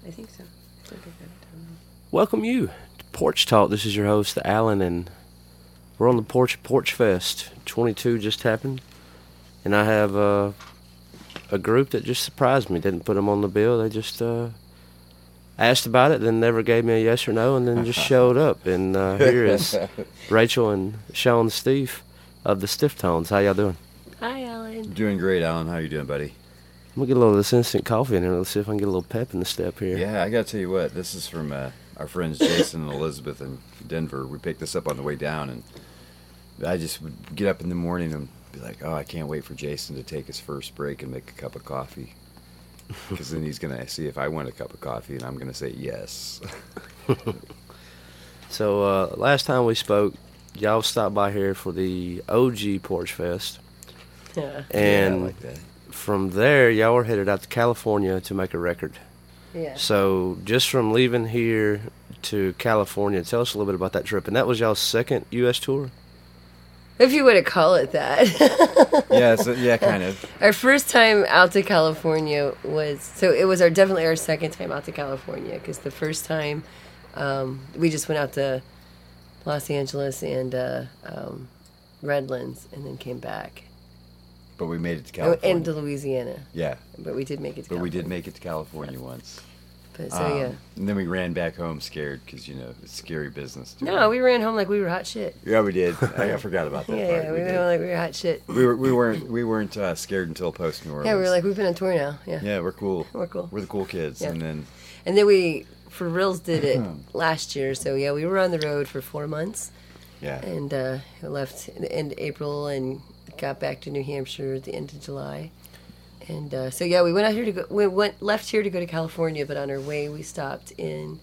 I think so. I think I got it down there. Welcome you to Porch Talk. This is your host, Alan, and we're on the porch at Porch Fest. 22 just happened, and I have a group that just surprised me. Didn't put them on the bill. They just asked about it, then never gave me a yes or no, and then just showed up. And here is Rachel and Sean Steve of the Stiff Tones. How y'all doing? Hi, Alan. Doing great, Alan. How you doing, buddy? I'm going to get a little of this instant coffee in here. Let's see if I can get a little pep in the step here. Yeah, I got to tell you what. This is from our friends Jason and Elizabeth in Denver. We picked this up on the way down, and I just would get up in the morning and be like, oh, I can't wait for Jason to take his first break and make a cup of coffee. Because then he's going to see if I want a cup of coffee, and I'm going to say yes. So last time we spoke, y'all stopped by here for the OG Porch Fest. Yeah. And yeah, I like that. from there, y'all were headed out to California to make a record. Yeah. So just from leaving here to California, tell us a little bit about that trip. And that was y'all's second U.S. tour? If you want to call it that. Yeah, kind of. Our first time out to California it was definitely our second time out to California, because the first time we just went out to Los Angeles and Redlands and then came back. But we made it to California. And to Louisiana. Yeah. But we did make it to But we California. did make it to California once. But yeah. And then we ran back home scared because, it's scary business. No, we ran home like we were hot shit. Yeah, we did. I forgot about that part. Yeah, we ran home like we were hot shit. We weren't scared until post New Orleans. Yeah, we were like, we've been on tour now. Yeah. Yeah, we're cool. We're cool. We're the cool kids. Yeah. And then we, for reals, did it last year. So yeah, we were on the road for 4 months. yeah. And we left in the end of April and got back to New Hampshire at the end of July. And so yeah, we went out here left here to go to California, but on our way we stopped in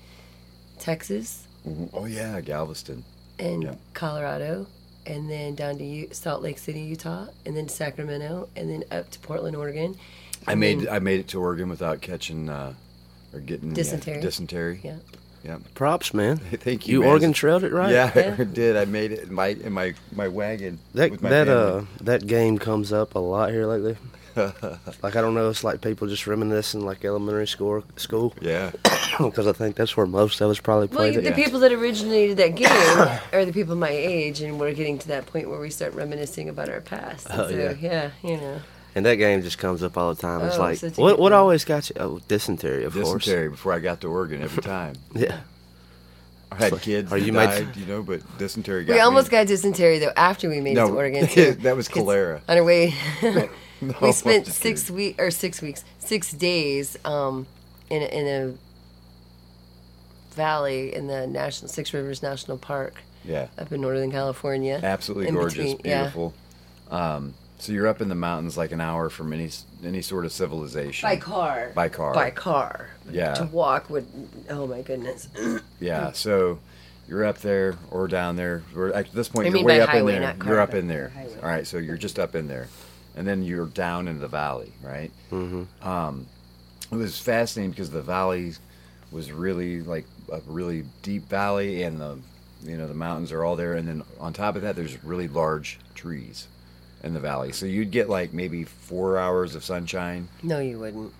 Texas Oh yeah, Galveston. and Yeah. Colorado, and then down to Salt Lake City, Utah, and then Sacramento, and then up to Portland, Oregon. I And made then- it to Oregon without catching or getting Dysentery. Dysentery. Yeah. Yeah. Props, man. Thank you. You man. Oregon Trailed it right? Yeah, Yeah. I did. I made it in my wagon with my family. That game comes up a lot here lately. Like, I don't know, it's like people just reminiscing like elementary school Yeah. because I think that's where most of us probably Well, played the it. people that originated that game are the people my age, and we're getting to that point where we start reminiscing about our past. And Oh, so, yeah. yeah. And that game just comes up all the time. It's Oh, like, such a what good game. always got you? Oh, dysentery, of course. Dysentery before I got to Oregon every time. Yeah. I had kids Are that you died, made- but dysentery got We almost me. got dysentery, though, after we made it to Oregon, too. that was 'Cause cholera. On our way, No, we spent just 6 days in a valley in the Six Rivers National Park Yeah. up in Northern California. Absolutely In gorgeous, between, yeah. beautiful. So you're up in the mountains like an hour from any sort of civilization. By car. By car. By car. Yeah. To walk would, oh my goodness. Yeah. So you're up there or down there. At this point, I you're mean way by up highway, in there. not car, You're up but in there. highway. All right. So you're just up in there, and then you're down into the valley, right? Mm-hmm. It was fascinating because the valley was really like a really deep valley, and the mountains are all there, and then on top of that, there's really large trees in the valley. So you'd get like maybe 4 hours of sunshine. No, you wouldn't.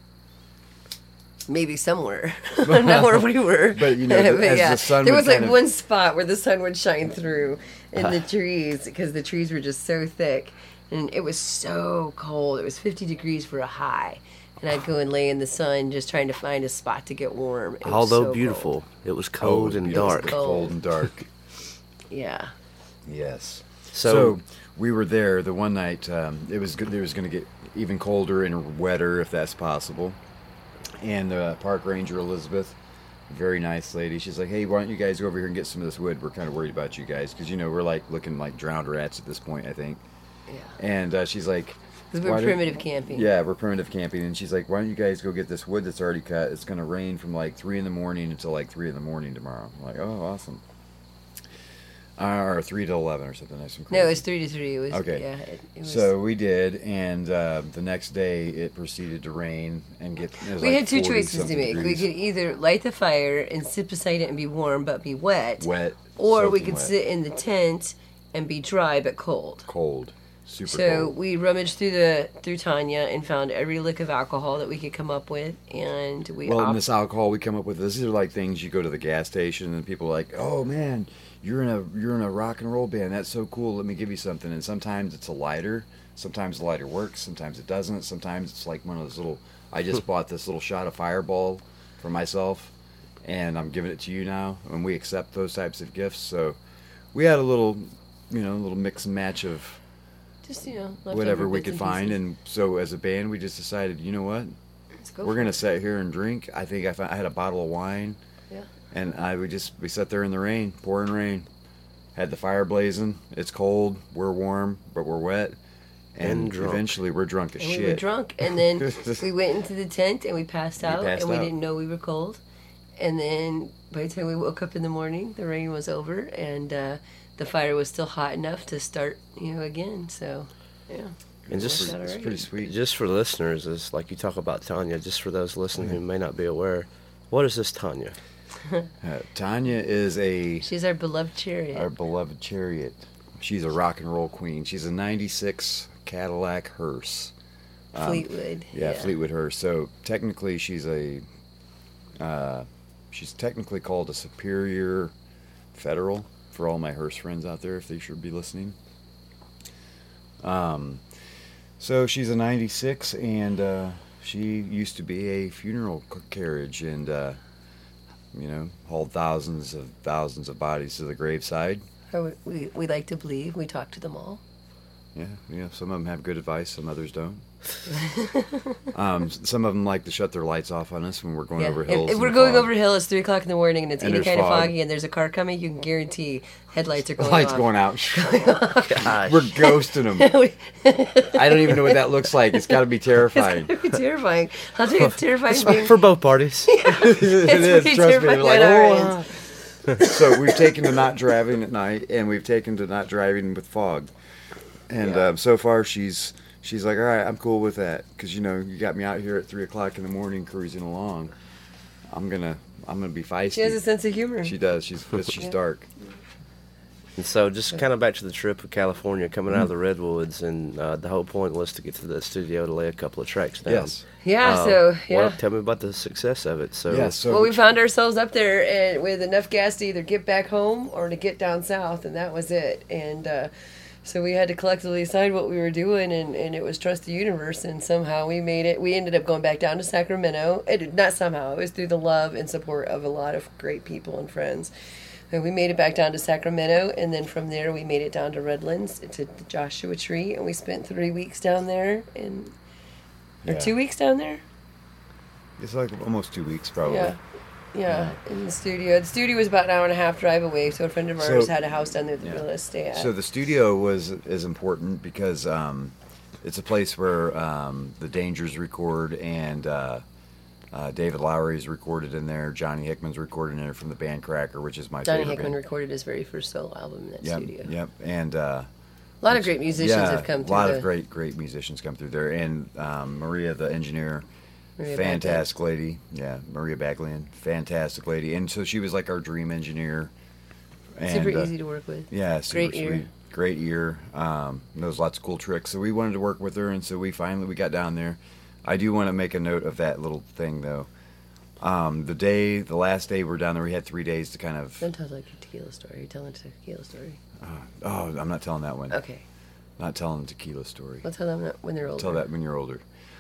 Maybe somewhere. Not where we were. But, as the sun there would was like kind of- one spot where the sun would shine through in the trees, because the trees were just so thick. And it was so cold. It was 50 degrees for a high. And I'd go and lay in the sun just trying to find a spot to get warm. It was Although so beautiful, cold. it was cold and beautiful. dark. Cold and dark. Yeah. Yes. So- So we were there the one night. It was good. It was going to get even colder and wetter if that's possible. And the park ranger Elizabeth, very nice lady. She's like, "Hey, why don't you guys go over here and get some of this wood? We're kind of worried about you guys because we're like looking like drowned rats at this point, I think." Yeah. And she's like, Because "Why we're don't- primitive camping. Yeah, we're primitive camping, and she's like, "Why don't you guys go get this wood that's already cut? It's going to rain from like 3 in the morning until like 3 in the morning tomorrow." I'm like, "Oh, awesome." Or 3 to 11 or something. Nice and crazy. No, it was 3 to 3. It was, Okay. Yeah, it was, So we did, and the next day it proceeded to rain and get. It was we like had two 40 choices to something make. degrees. We could either light the fire and sit beside it and be warm but be wet, Wet. or we soaking could wet, sit in the tent and be dry but cold. cold. Super So cold. we rummaged through Tanya and found every lick of alcohol that we could come up with, and we Well, in this alcohol we come up with, these are like things you go to the gas station and people are like, oh man, you're in a rock and roll band. That's so cool. Let me give you something. And sometimes it's a lighter. Sometimes the lighter works. Sometimes it doesn't. Sometimes it's like one of those little. I just bought this little shot of Fireball for myself, and I'm giving it to you now. And we accept those types of gifts. So we had a little, little mix and match of just leftover whatever we bits could and find. pieces. And so as a band, we just decided, you know what? Let's go We're for gonna it. sit here and drink. I think I had a bottle of wine, Yeah. and we sat there in the rain, pouring rain, had the fire blazing. It's cold, we're warm, but we're wet, and drunk. eventually we're drunk as And shit. we were drunk, and then we went into the tent and we passed out, passed and we out. didn't know we were cold. And then by the time we woke up in the morning, the rain was over, and the fire was still hot enough to start, again. So, yeah. And just Worked out It's alright. pretty sweet. just for listeners, is like you talk about Tanya. Just for those listening who may not be aware, what is this Tanya? Tanya is She's our beloved chariot. our beloved chariot. She's a rock and roll queen. She's a '96 Cadillac hearse. Fleetwood. Yeah, Fleetwood hearse. So technically, she's technically called a Superior Federal for all my hearse friends out there, if they should be listening. So she's a '96, and she used to be a funeral carriage, and hauled thousands of bodies to the graveside. Or we like to believe. We talk to them all. Yeah, some of them have good advice, some others don't. Some of them like to shut their lights off on us when we're going over hills. If in we're the going fog. over a hill, it's 3 o'clock in the morning, and it's And any there's kind of fog. foggy, and there's a car coming, you can guarantee headlights are going lights off. going out. Gosh. We're ghosting them. I don't even know what that looks like. It's got to be terrifying. It's terrifying. I'll tell you, it's terrifying. It's being- for both parties. It is. pretty Trust me. terrifying They're like, on our oh. So we've taken to not driving at night, and we've taken to not driving with fog. And so far, she's like, all right, I'm cool with that, because you got me out here at 3 o'clock in the morning cruising along. I'm gonna be feisty. She has a sense of humor. She does. She's Yeah. dark. And so, just kind of back to the trip of California, coming out of the redwoods, and the whole point was to get to the studio to lay a couple of tracks down. Yes. Yeah, Well, tell me about the success of it. So, Yeah. So Well, we found ourselves up there and with enough gas to either get back home or to get down south, and that was it. And so we had to collectively decide what we were doing, and it was trust the universe, and somehow we made it. We ended up going back down to Sacramento. Not somehow. It was through the love and support of a lot of great people and friends. And we made it back down to Sacramento, and then from there we made it down to Redlands, to the Joshua Tree, and we spent 3 weeks down there, or Yeah. 2 weeks down there. It's like almost 2 weeks, probably. Yeah, in the studio. The studio was about an hour and a half drive away, so a friend of ours So- had a house down there that Yeah. we let us stay at. So the studio is important because it's a place where the Dangers record, and David Lowery's recorded in there. Johnny Hickman's recorded in there from the band Cracker, which is my Johnny favorite Hickman band. recorded his very first solo album in that Yep, studio. yep, and A lot of great musicians have come through. A lot of great musicians come through there, and Maria, the engineer, Maria fantastic lady. Yeah, Maria Baglian, fantastic lady, and so she was like our dream engineer. And, Super easy to work with. Yeah, super Great ear. sweet. Great ear. Knows lots of cool tricks. So we wanted to work with her, and so we got down there. I do want to make a note of that little thing, though. The last day we were down there, we had 3 days to kind of. Don't tell like a tequila story. You're telling a tequila story. Oh, I'm not telling that one. Okay. Not telling the tequila story. I'll tell them when they're older. Tell that when you're older.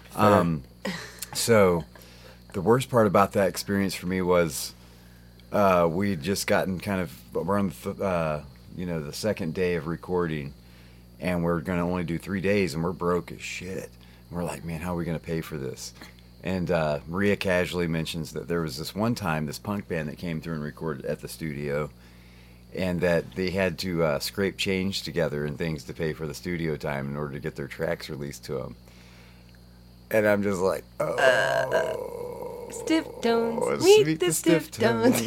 So, the worst part about that experience for me was we'd just gotten kind of around the second day of recording, and we're going to only do 3 days, and we're broke as shit. And we're like, man, how are we going to pay for this? And Maria casually mentions that there was this one time, this punk band that came through and recorded at the studio, and that they had to scrape change together and things to pay for the studio time in order to get their tracks released to them. And I'm just like, oh. Stiff tones. Sweet Meet the the stiff stiff tones.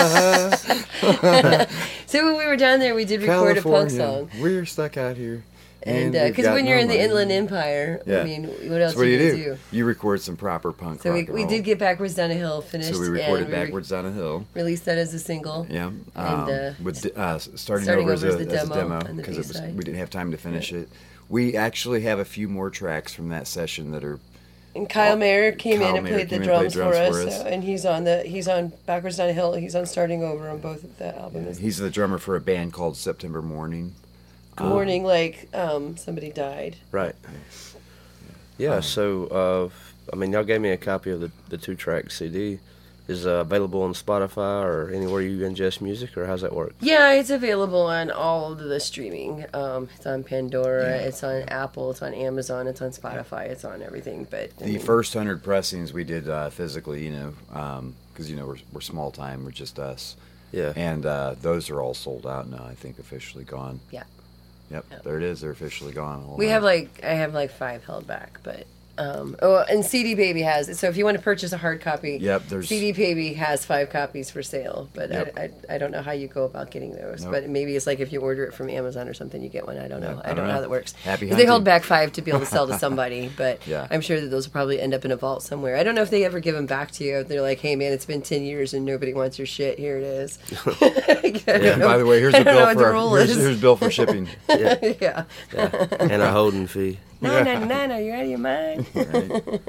So when we were down there, we did record a punk California, song. we're stuck out here And we've because got when you're no in the money. Inland Empire, Yeah. I mean, what else So what do you you gonna do? do? You record some proper punk So rock and we roll. did get Backwards Down a Hill finished. So we recorded and Backwards Down a Hill. Released that as a single. Yeah. And, With starting Starting over as Over a is the demo and the because B-side. we didn't have time to finish it. We actually have a few more tracks from that session that are. And Kyle Mayer came Kyle in and Mayer played the came in and played drums for drums us. for us. So, and he's on Backwards Down a Hill. He's on Starting Over on both of the albums. He's the drummer for a band called September Morning. Warning, like somebody died. Right. Yeah. So, I mean, y'all gave me a copy of the 2-track CD. Is available on Spotify or anywhere you ingest music, or how's that work? Yeah, it's available on all of the streaming. It's on Pandora, it's on Apple, it's on Amazon, it's on Spotify, it's on everything. But I The mean, first 100 pressings we did physically, because we're small time, we're just us, Yeah. and those are all sold out now. I think officially gone. Yeah. Yep, there it is. They're officially gone. All we right. have I have 5 held back, but and CD Baby has it. So if you want to purchase a hard copy, Yep, there's- CD Baby has 5 copies for sale. But Yep. I don't know how you go about getting those. Nope. But maybe it's like if you order it from Amazon or something, you get one. I don't know. Yeah, I don't know how that works. Happy 'Cause they hold hunting. back 5 to be able to sell to somebody, but Yeah. I'm sure that those will probably end up in a vault somewhere. I don't know if they ever give them back to you. They're like, hey man, it's been 10 years and nobody wants your shit. Here it is. And by the way, here's I a don't know bill what for the rule is. here's bill for shipping. yeah. Yeah. And a holding fee. No, you're out of your mind. Right?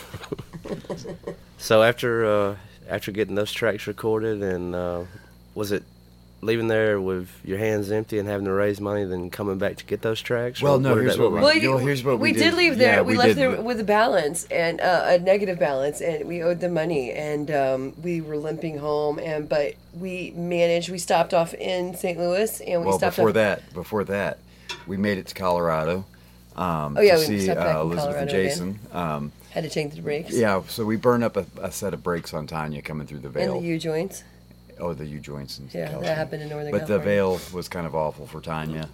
So after getting those tracks recorded, and was it leaving there with your hands empty and having to raise money, then coming back to get those tracks? Well, Or no, what did here's that look what like? we- here's what we did did. leave there. Yeah, we we left did. there with a balance and a negative balance, and we owed them money, and we were limping home. But we managed. We stopped off in St. Louis, and we Well, stopped before that, we made it to Colorado. yeah, to we see stopped back in Elizabeth Colorado and Jason. Had to change the brakes. Yeah, so we burned up a set of brakes on Tanya coming through the And Vale. the U joints. Oh, the U joints. In Yeah, California. that happened in Northern But the California. Vale was kind of awful for Tanya.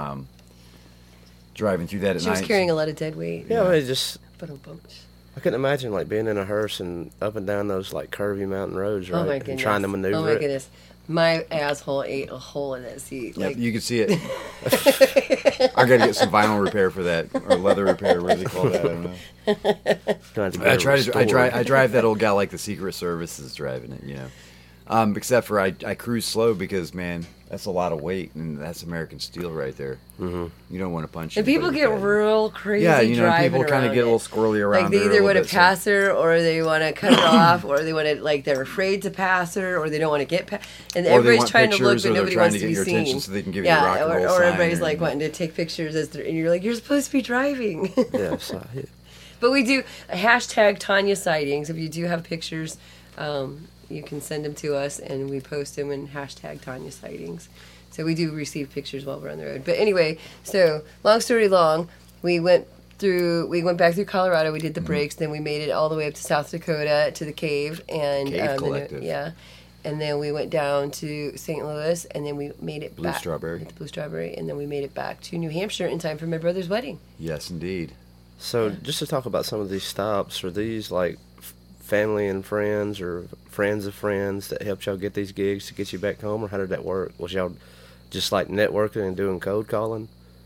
Driving through that at She night. was carrying a lot of dead weight. Yeah, it just But I couldn't imagine being in a hearse and up and down those curvy mountain roads, right? oh my and goodness. trying to maneuver Oh my it. goodness. My asshole ate a hole in that seat. Yep, you could see it. I got to get some vinyl repair for that, or leather repair. What do they call that? I don't know. Gonna have to get it I drive that old guy like the Secret Service is driving it, Except for I cruise slow because, man, that's a lot of weight, and that's American steel right there. Mm-hmm. You don't want to punch. And people anybody get with that. real crazy. Yeah, driving people kind of around get a little it. squirrely around. Like they there a either little want to bit, so- pass her, or they want to cut her off, or they want to they're afraid to pass her, or they don't want to get past. And Or they everybody's want trying to look, pictures, but or they're nobody trying wants to to get be your seen. attention so they can give you a rock and roll or sign everybody's or- wanting to take pictures and you're like, you're supposed to be driving. Yeah, so, yeah. But we do hashtag Tanya sightings. If you do have pictures, you can send them to us, and we post them in hashtag Tanya sightings. So we do receive pictures while we're on the road. But anyway, so long story long, we went back through Colorado. We did the breaks, then we made it all the way up to South Dakota to the Cave, and Cave Collective. and then we went down to St. Louis, and then we made it Blue back Strawberry. at the Blue Strawberry, and then we made it back to New Hampshire in time for my brother's wedding. Yes, indeed. So just to talk about some of these stops, are these family and friends or friends of friends that helped y'all get these gigs to get you back home, or how did that work? Was y'all just networking and doing code calling?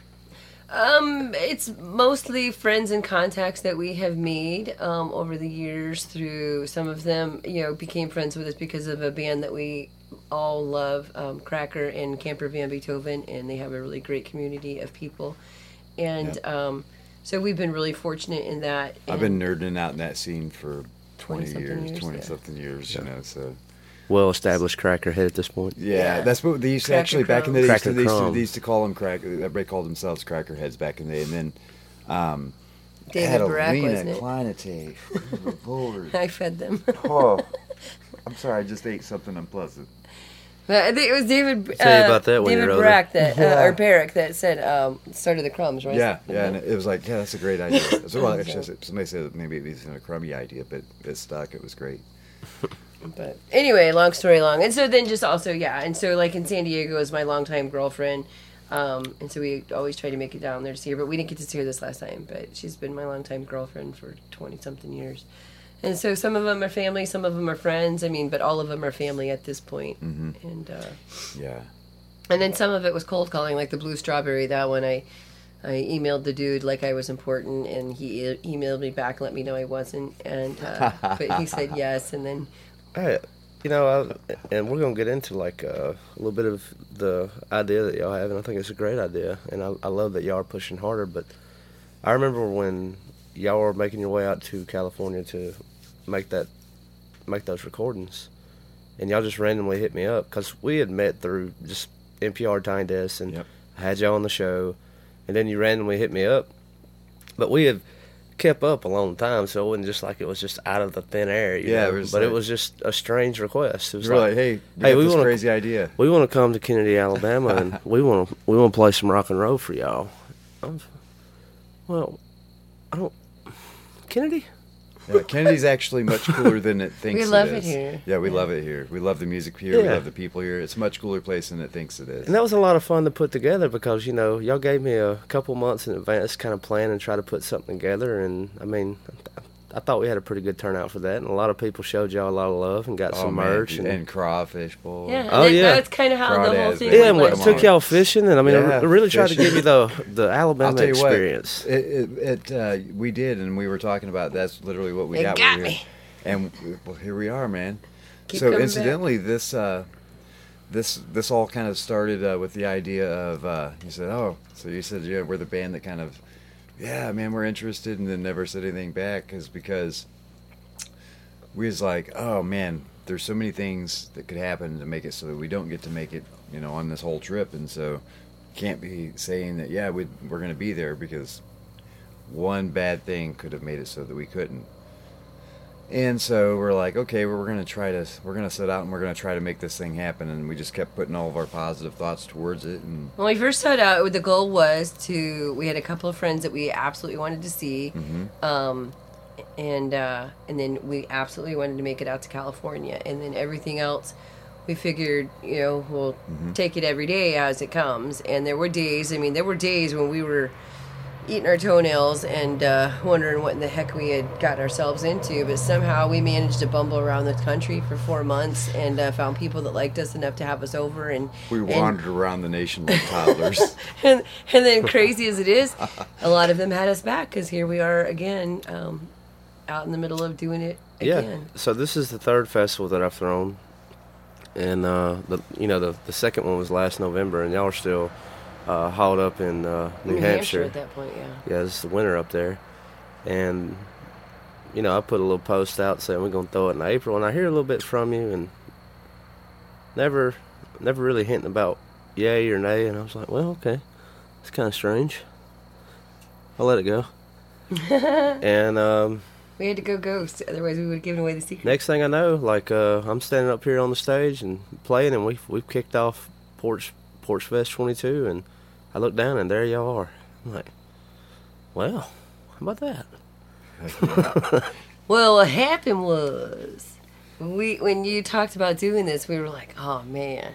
It's mostly friends and contacts that we have made over the years. Through some of them, became friends with us because of a band that we all love, Cracker and Camper Van Beethoven, and they have a really great community of people. And so we've been really fortunate in that. I've been nerding out in that scene for 20-something years, 20-something years, so. Well-established crackerhead at this point. Yeah, that's what they used to Cracker actually back in the day. Cracker They crumb. used to call them cracker. Everybody called themselves crackerheads back in the day, and then David had Barak, wasn't it? Kleinete. I fed them. Oh, I'm sorry, I just ate something unpleasant. But I think it was David. Tell you about that when David you're older. Barak or Barak that said started the crumbs, right? Yeah, and it was like, yeah, that's a great idea. So, well, actually, somebody said that maybe it wasn't a crummy idea, but it stuck. It was great. But anyway, long story long. And so then just also, and so in San Diego is my longtime girlfriend. And so we always try to make it down there to see her. But we didn't get to see her this last time. But she's been my longtime girlfriend for 20-something years. And so some of them are family, some of them are friends. But all of them are family at this point. Mm-hmm. And Yeah. and then some of it was cold calling, like the Blue Strawberry. That one I I emailed the dude like I was important, and he emailed me back and let me know I wasn't. And but he said yes, and then. Hey, and we're gonna get into like a little bit of the idea that y'all have, and I think it's a great idea, and I love that y'all are pushing harder. But I remember when y'all were making your way out to California to make those recordings, and y'all just randomly hit me up because we had met through just NPR Tiny Desk, and I had y'all on the show, and then you randomly hit me up, but we had kept up a long time, so it wasn't just like it was just out of the thin air. You know? It was just a strange request. It was like, hey, we want this crazy idea. We want to come to Kennedy, Alabama, and we want to play some rock and roll for y'all. Kennedy. Yeah, Kennedy's actually much cooler than it thinks. We love it here. Yeah, we love it here. We love the music here. We love the people here. It's a much cooler place than it thinks it is. And that was a lot of fun to put together because, y'all gave me a couple months in advance to kind of plan and try to put something together. And, I mean, I thought we had a pretty good turnout for that. And a lot of people showed y'all a lot of love and got some merch. And Crawfish Bowl. Yeah, that's kind of how the whole thing and we took y'all fishing. And, I mean, I really tried to give you the Alabama experience. We did, and we were talking about that's literally what we got. Got me. And here we are, man. Keep so coming incidentally, this all kind of started with the idea of you said we're the band that kind of we're interested, and then never said anything back because we was like, oh man, there's so many things that could happen to make it so that we don't get to make it on this whole trip, and so can't be saying that we're going to be there because one bad thing could have made it so that we couldn't. And so we're like, okay, we're going to set out and we're going to try to make this thing happen. And we just kept putting all of our positive thoughts towards it. And when we first started out, the goal was we had a couple of friends that we absolutely wanted to see. And then we absolutely wanted to make it out to California. And then everything else, we figured, we'll take it every day as it comes. And there were days when we were eating our toenails and wondering what in the heck we had gotten ourselves into, but somehow we managed to bumble around the country for 4 months and found people that liked us enough to have us over, and we wandered around the nation like toddlers. and then, crazy as it is, a lot of them had us back because here we are again, out in the middle of doing it again. So this is the third festival that I've thrown, and the second one was last November, and y'all are still hauled up in New Hampshire at that point. Yeah, it's the winter up there, and I put a little post out saying we're gonna throw it in April, and I hear a little bit from you, and never really hinting about yay or nay, and I was like, well, okay, it's kind of strange. I'll let it go. And we had to go ghost, otherwise we would have given away the secret. Next thing I know, I'm standing up here on the stage and playing, and we've kicked off Porch Fest 22, and I look down and there y'all are. I'm like, well, how about that? Well, what happened was, when you talked about doing this, we were like, oh man,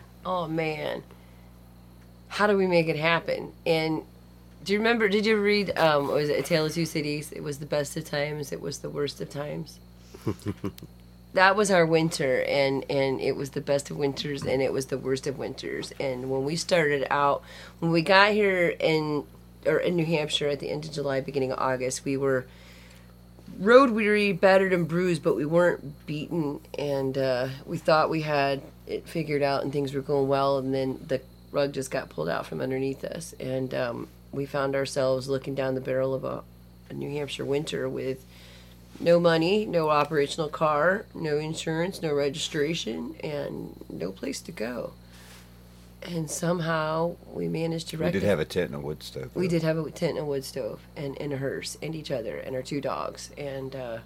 how do we make it happen? And did you read, was it A Tale of Two Cities? It was the best of times, it was the worst of times. That was our winter, and it was the best of winters, and it was the worst of winters. And when we started out, when we got here in New Hampshire at the end of July, beginning of August, we were road weary, battered and bruised, but we weren't beaten. And we thought we had it figured out and things were going well, and then the rug just got pulled out from underneath us. And we found ourselves looking down the barrel of a New Hampshire winter with no money, no operational car, no insurance, no registration, and no place to go. And somehow we managed to We did have a tent and a wood stove. We did have a tent and a wood stove, and a hearse, and each other, and our 2 dogs, and a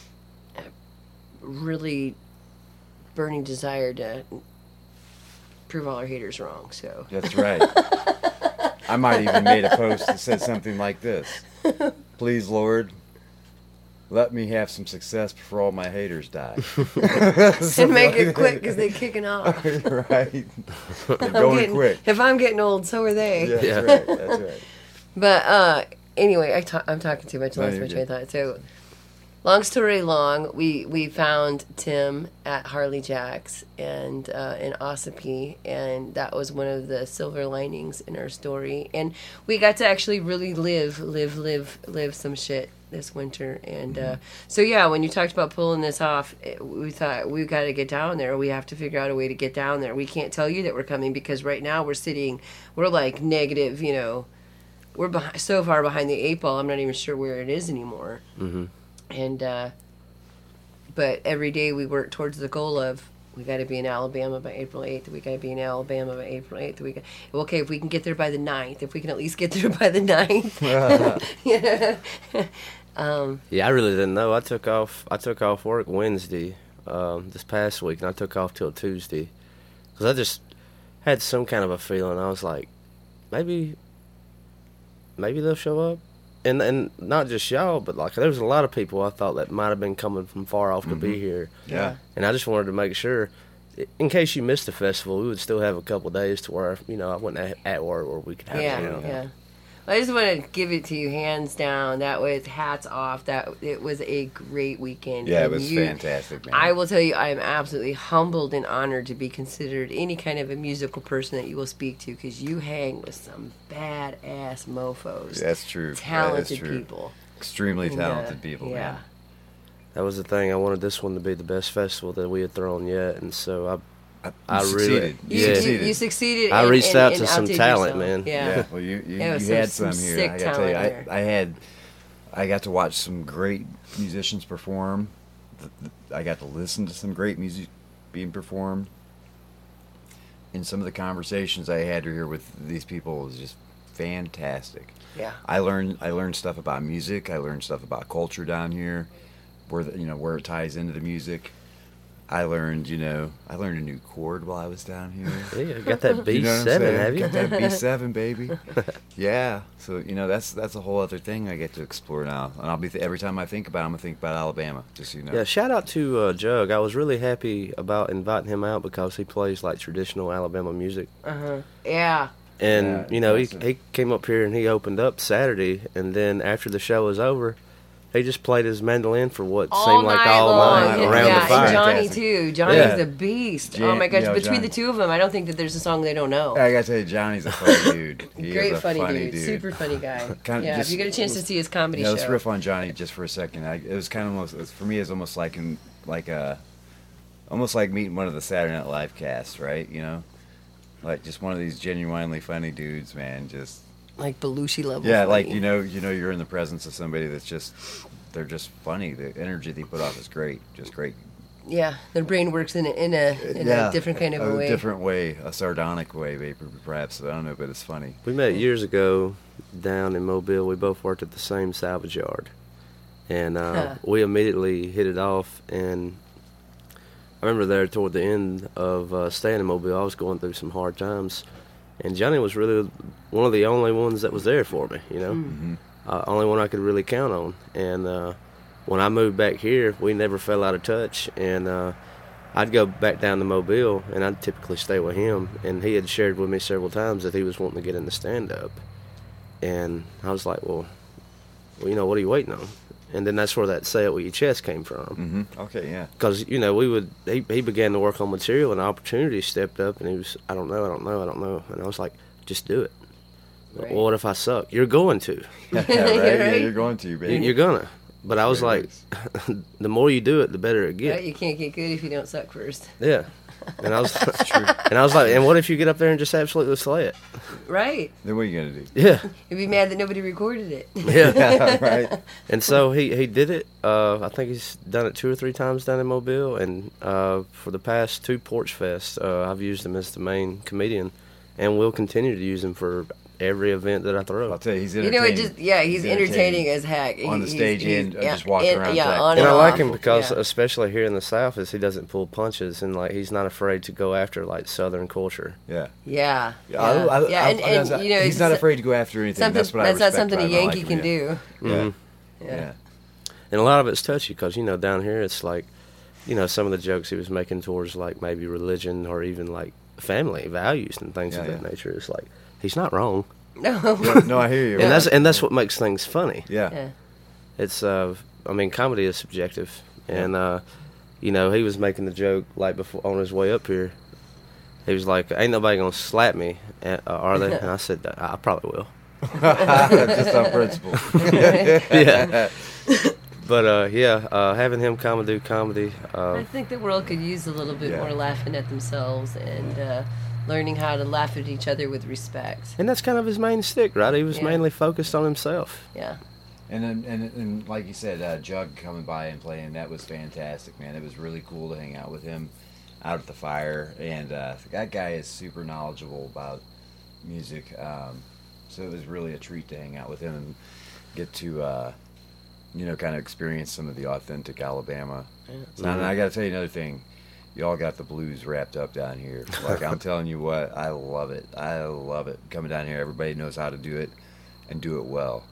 really burning desire to prove all our haters wrong. So that's right. I might even made a post that said something like this: "Please, Lord, let me have some success before all my haters die." And make it quick because they're kicking off. Right. They're going quick. If I'm getting old, so are they. Yeah, that's right. That's right. But anyway, I'm talking too much. I lost my train of thought. So long story long, we found Tim at Harley Jack's and in Ossipee, and that was one of the silver linings in our story. And we got to actually really live some shit this winter. And so yeah, when you talked about pulling this off, we thought we got to get down there. We have to figure out a way to get down there. We can't tell you that we're coming because right now we're like negative, you know. We're so far behind the 8 ball. I'm not even sure where it is anymore. Mm-hmm. And but every day we work towards the goal of we got to be in Alabama by April 8th. We got to be in Alabama by April 8th. Okay, if we can get there by the 9th, if we can at least get there by the 9th. Yeah. Yeah, I really didn't know. I took off work Wednesday this past week, and I took off till Tuesday because I just had some kind of a feeling. I was like, maybe they'll show up, and not just y'all, but like there was a lot of people I thought that might have been coming from far off to be here. Yeah. And I just wanted to make sure, in case you missed the festival, we would still have a couple of days to where I wasn't at work where we could have it. Yeah. I just want to give it to you hands down. That was hats off. It was a great weekend. Yeah, it And was fantastic, man. I will tell you, I am absolutely humbled and honored to be considered any kind of a musical person that you will speak to because you hang with some badass mofos. That's true. Talented That is true. people. Extremely And, talented people, yeah. man. That was the thing. I wanted this one to be the best festival that we had thrown yet, and so I You really, succeeded. yeah. You succeeded. I reached out to some outdid talent, yourself. man. Yeah. Well, you Yeah, it was had some some here. sick I gotta tell you, talent there. I got to watch some great musicians perform. I got to listen to some great music being performed. And some of the conversations I had here with these people was just fantastic. Yeah. I learned stuff about music. I learned stuff about culture down here, where it ties into the music. I learned a new chord while I was down here. Yeah, got that B7, You know what I'm saying? have you? Got that B7, baby. Yeah. So that's a whole other thing I get to explore now, and I'll be every time I think about it, I'm gonna think about Alabama. Just so you know. Yeah, shout out to Jug. I was really happy about inviting him out because he plays like traditional Alabama music. Yeah. And Yeah, he came up here and he opened up Saturday, and then after the show was over, he just played his mandolin for what seemed like all night around yeah, the fire. and Johnny Fantastic. too. Johnny's Yeah. a beast. Oh my gosh! Between the two of them, I don't think that there's a song they don't know. I gotta tell you, Johnny's a funny dude. He Great is a funny dude. Super funny guy. Kinda Yeah, just- if you get a chance to see his comedy Let's show. riff on Johnny just for a second. It was kind of for me. It's almost like almost like meeting one of the Saturday Night Live cast, right? Like just one of these genuinely funny dudes, man. Just Like Belushi level. yeah, like funny. you're in the presence of somebody they're just funny. The energy they put off is great, just great. Yeah, their brain works in a different kind of a way. different way, a sardonic way, maybe perhaps. I don't know, but it's funny. We met years ago down in Mobile. We both worked at the same salvage yard, and we immediately hit it off. And I remember there toward the end of staying in Mobile, I was going through some hard times, and Johnny was really one of the only ones that was there for me. Mm-hmm. Only one I could really count on. And when I moved back here, we never fell out of touch. And I'd go back down to Mobile, and I'd typically stay with him. And he had shared with me several times that he was wanting to get into stand-up. And I was like, well, what are you waiting on? And then that's where that say it with your chest came from. Mm-hmm. Okay, yeah. Because, he began to work on material, and opportunities stepped up, and he was, I don't know. And I was like, just do it. Right. Well, what if I suck? You're going to. Right? Yeah, Right. you're going to, baby. You're gonna. But I was There it like, the more you do it, the better it Right, gets. you can't get good if you don't suck first. Yeah. And I was and I was like, and what if you get up there and just absolutely slay it? Right. Then what are you gonna do? Yeah. You'd be mad that nobody recorded it. Yeah. Yeah, right. And so he did it. I think he's done it 2 or 3 times down in Mobile. And for the past 2 Porch Fest, I've used him as the main comedian, and will continue to use him for every event that I throw. I'll tell you, he's You entertaining. know, he's entertaining as heck. On the stage and yeah, just walking around Yeah, back. on And I like off. him because, Yeah. especially here in the South, is he doesn't pull punches, and like he's not afraid to go after like Southern culture. Yeah. Yeah. Yeah, and you know, he's it's not afraid to go after anything. Something, That's what I that's not respect something a about him. I Yankee like can him, do. Yeah. Mhm. Yeah. And a lot of it's touchy because, down here it's like, some of the jokes he was making towards like maybe religion or even like family values and things of Yeah, that yeah. nature. It's like, he's not wrong. No. Yeah, no, I hear you. And that's what makes things funny. Yeah. Yeah. It's I mean, comedy is subjective, and you know, he was making the joke like before on his way up here. He was like, "Ain't nobody gonna slap me, are they?" And I said, "I probably will." Just on principle. Yeah. But having him come and do comedy. I think the world could use a little bit more laughing at themselves and learning how to laugh at each other with respect. And that's kind of his main stick, right? He was mainly focused on himself. Yeah. And like you said, Jug coming by and playing, that was fantastic, man. It was really cool to hang out with him out at the fire. And that guy is super knowledgeable about music. So it was really a treat to hang out with him and get to, kind of experience some of the authentic Alabama sound. And I got to tell you another thing. Y'all got the blues wrapped up down here. Like, I'm telling you what, I love it. I love it. Coming down here, everybody knows how to do it and do it well.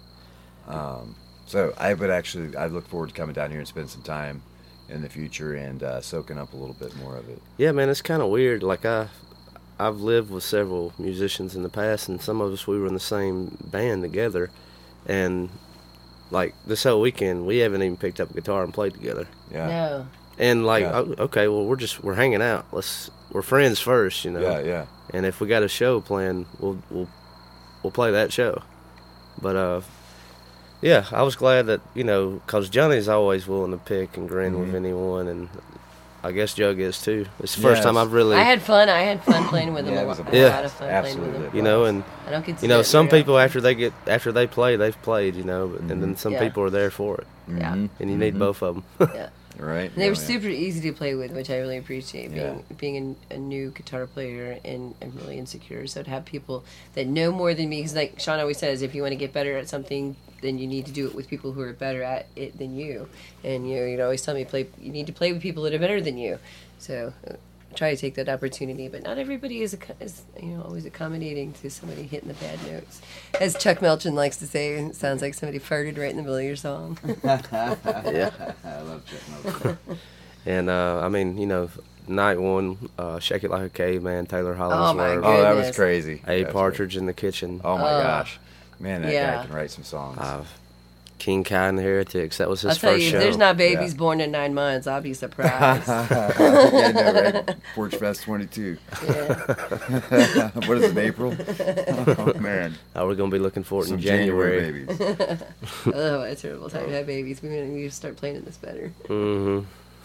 So I look forward to coming down here and spend some time in the future and soaking up a little bit more of it. Yeah, man, it's kind of weird. Like, I've lived with several musicians in the past, and some of us, we were in the same band together. And, like, this whole weekend, we haven't even picked up a guitar and played together. Yeah. No. And like, okay, well, we're hanging out. We're friends first, you know. Yeah, yeah. And if we got a show planned, we'll play that show. But yeah, I was glad that, you know, because Johnny's always willing to pick and grin with anyone, and I guess Jug is too. It's the first time I've really. I had fun pun playing with him. Yeah, a it was a lot blast. of fun Absolutely. playing with him. You know, and I don't get to you know, do it some very people often. after they play, they've played, you know, and then some Yeah. people are there for it, Yeah. and you need both of them. Yeah. Right. And they were super easy to play with, which I really appreciate. Yeah. Being a new guitar player and I'm really insecure, so to have people that know more than me, because like Sean always says, if you want to get better at something, then you need to do it with people who are better at it than you. And you'd always tell me you need to play with people that are better than you. So try to take that opportunity, but not everybody is always accommodating to somebody hitting the bad notes. As Chuck Melchin likes to say, it sounds like somebody farted right in the middle of your song. Yeah. I love Chuck Miller. And I mean, you know, night one, Shake It Like a Caveman, Taylor Oh, my Hollingsworth, Oh, that was Goodness. crazy. A That's Partridge in the Kitchen, Oh my gosh, man, that Yeah. guy can write some songs. King Kai and the Heretics. That was his I'll tell first you, show. if there's not babies Yeah. born in 9 months, I'll be surprised. Yeah, no, right? Porch Fest 22. Yeah. What is it, April? Oh man, We're gonna be looking for it some in January. babies. Oh, it's a terrible time to have babies. We need to start planning this better. Mm-hmm.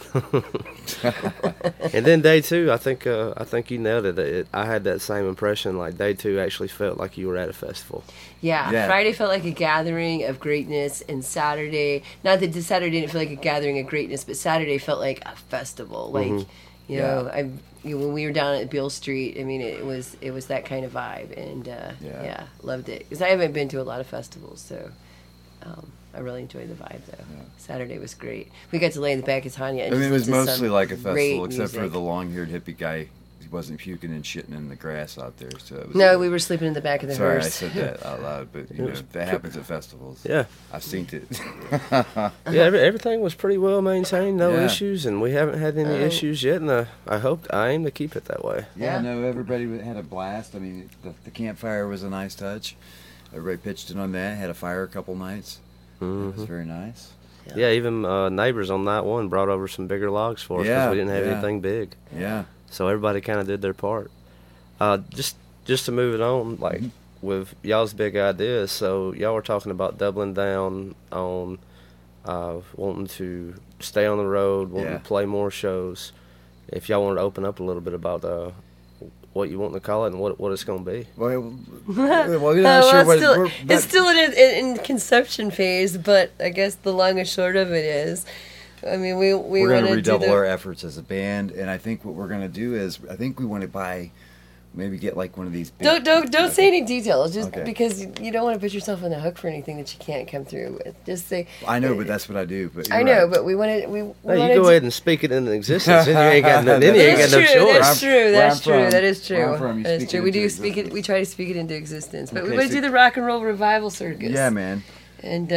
And then day two, I think you nailed it. I had that same impression. Like day two actually felt like you were at a festival. Yeah, Yeah. Friday felt like a gathering of greatness, and Saturday, not that Saturday didn't feel like a gathering of greatness, but Saturday felt like a festival. Like, you know, when we were down at Beale Street, I mean, it was that kind of vibe, and yeah, loved it. Because I haven't been to a lot of festivals, so I really enjoyed the vibe though. Yeah. Saturday was great. We got to lay in the back of Tanya. I And mean, it was just listen to mostly some like a great festival, except for music. the long-haired hippie guy. He wasn't puking and shitting in the grass out there. So it was No, we were sleeping in the back of the Sorry, I hearse. said that out loud, but you know that happens at festivals. Yeah, I've seen it. yeah. Everything was pretty well maintained, no Yeah. issues, and we haven't had any issues yet. And I aim to keep it that way. Yeah, Yeah. no, everybody had a blast. I mean, the campfire was a nice touch. Everybody pitched in on that. Had a fire a couple nights. It was very nice. Yeah, even neighbors on night one brought over some bigger logs for us because Yeah, we didn't have yeah. anything big. Yeah. So everybody kind of did their part. Just to move it on, like with y'all's big ideas. So y'all were talking about doubling down on wanting to stay on the road, wanting Yeah. to play more shows. If y'all wanted to open up a little bit about what you want to call it and what it's going to be. Well, we're not sure what It's still in conception phase, but I guess the long and short of it is, I mean, we we're want going to to redouble our efforts as a band, and I think what we're going to do is I think we want to maybe get like one of these. Big, Don't say any details, just Okay. because you don't want to put yourself on the hook for anything that you can't come through with. Just say. I know, but that's what I do. But I you're know, right. but we want to. We Hey, want you go ahead and speak it into existence. Then you ain't got no, then you ain't That's got no true. choice. That's true. Where That's I'm true. from- That is where I'm true. from, you That's speak true. it We do into speak it. existence. We try to speak it into existence, but we Okay, want to so- do the rock and roll revival circus. Yeah, man. And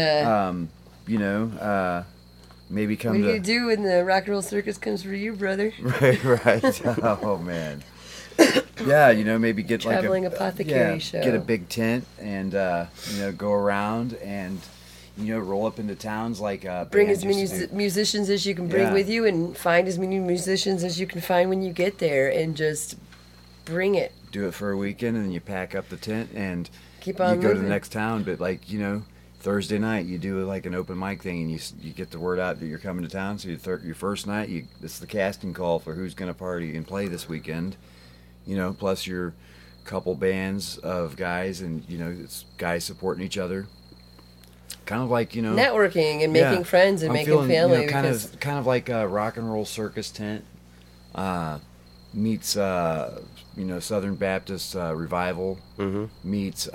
Maybe what come do you to do when the rock and roll circus comes for you, brother? right. Oh man. Yeah, maybe get Traveling like apothecary show. Get a big tent and go around and roll up into towns like Bring bands as many used to do. musicians as you can bring Yeah. with you, and find as many musicians as you can find when you get there, and just bring it. Do it for a weekend, and then you pack up the tent and Keep on you go to the moving. next town. But like Thursday night, you do like an open mic thing, and you get the word out that you're coming to town. So your first night, it's the casting call for who's going to party and play this weekend. Plus your couple bands of guys, and it's guys supporting each other. Kind of like Networking and making friends and I'm making feeling, family. kind because of like a rock and roll circus tent meets Southern Baptist revival meets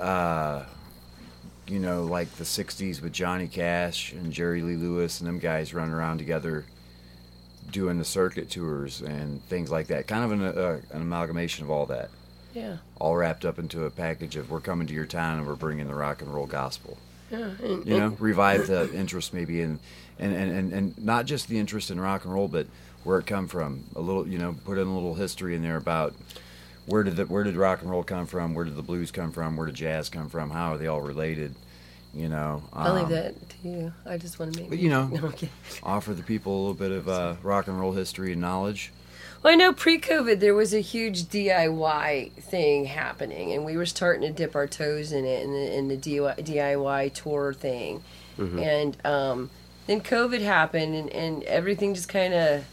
like the '60s with Johnny Cash and Jerry Lee Lewis and them guys running around together doing the circuit tours and things like that. Kind of an amalgamation of all that. yeah, All wrapped up into a package of we're coming to your town and we're bringing the rock and roll gospel. yeah, and, Revive the interest maybe and not just the interest in rock and roll, but where it come from. A little, put in a little history in there about where did rock and roll come from? Where did the blues come from? Where did jazz come from? How are they all related? I'll leave that to you. I just want to make. But Okay. offer the people a little bit of rock and roll history and knowledge. Well, I know pre-COVID there was a huge DIY thing happening, and we were starting to dip our toes in it, in the DIY tour thing. And then COVID happened, and everything just kind of,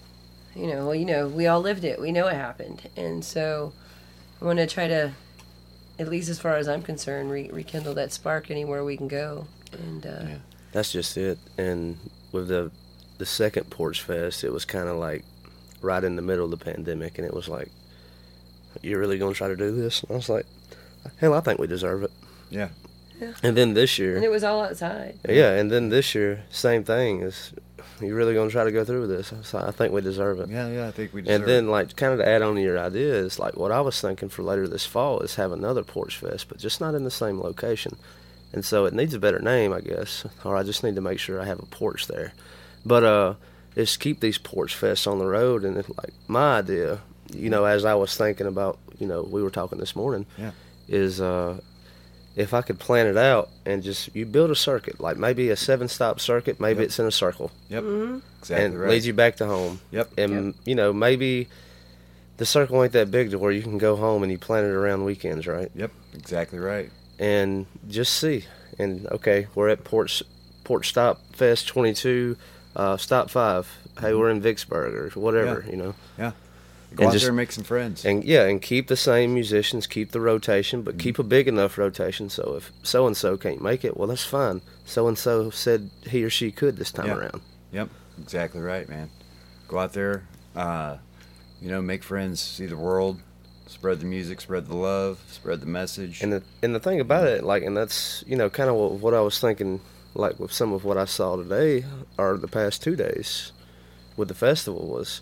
we all lived it. We know it happened. And so I want to try to, at least as far as I'm concerned, rekindle that spark anywhere we can go. And That's just it. And with the second Porch Fest, it was kind of like right in the middle of the pandemic, and it was like, you're really going to try to do this? And I was like, hell, I think we deserve it. Yeah. And then this year, and it was all outside. yeah, and then this year, same thing. Is you really going to try to go through with this? So I think we deserve it. Yeah, I think we deserve And then, like, kind of to add on to your idea is, like, what I was thinking for later this fall is have another Porch Fest, but just not in the same location. And so it needs a better name, I guess, or I just need to make sure I have a porch there. But is keep these Porch Fests on the road, and it's like my idea, as I was thinking about, we were talking this morning, is if I could plan it out and just you build a circuit, like maybe a 7-stop circuit, maybe it's in a circle. Yep. Exactly And right. leads you back to home. Yep. And maybe the circle ain't that big to where you can go home and you plan it around weekends, right? Yep. Exactly right. And just see. And okay, we're at Porch Stop Fest 22, Stop 5. Hey, we're in Vicksburg or whatever, Yeah. Go And out just- there and make some friends. And keep the same musicians, keep the rotation, but keep a big enough rotation so if so and so can't make it, well, that's fine. So and so said he or she could this time around. Yep, exactly right, man. Go out there, make friends, see the world, spread the music, spread the love, spread the message. And the thing about it, like, and that's kind of what I was thinking, like with some of what I saw today or the past 2 days with the festival was,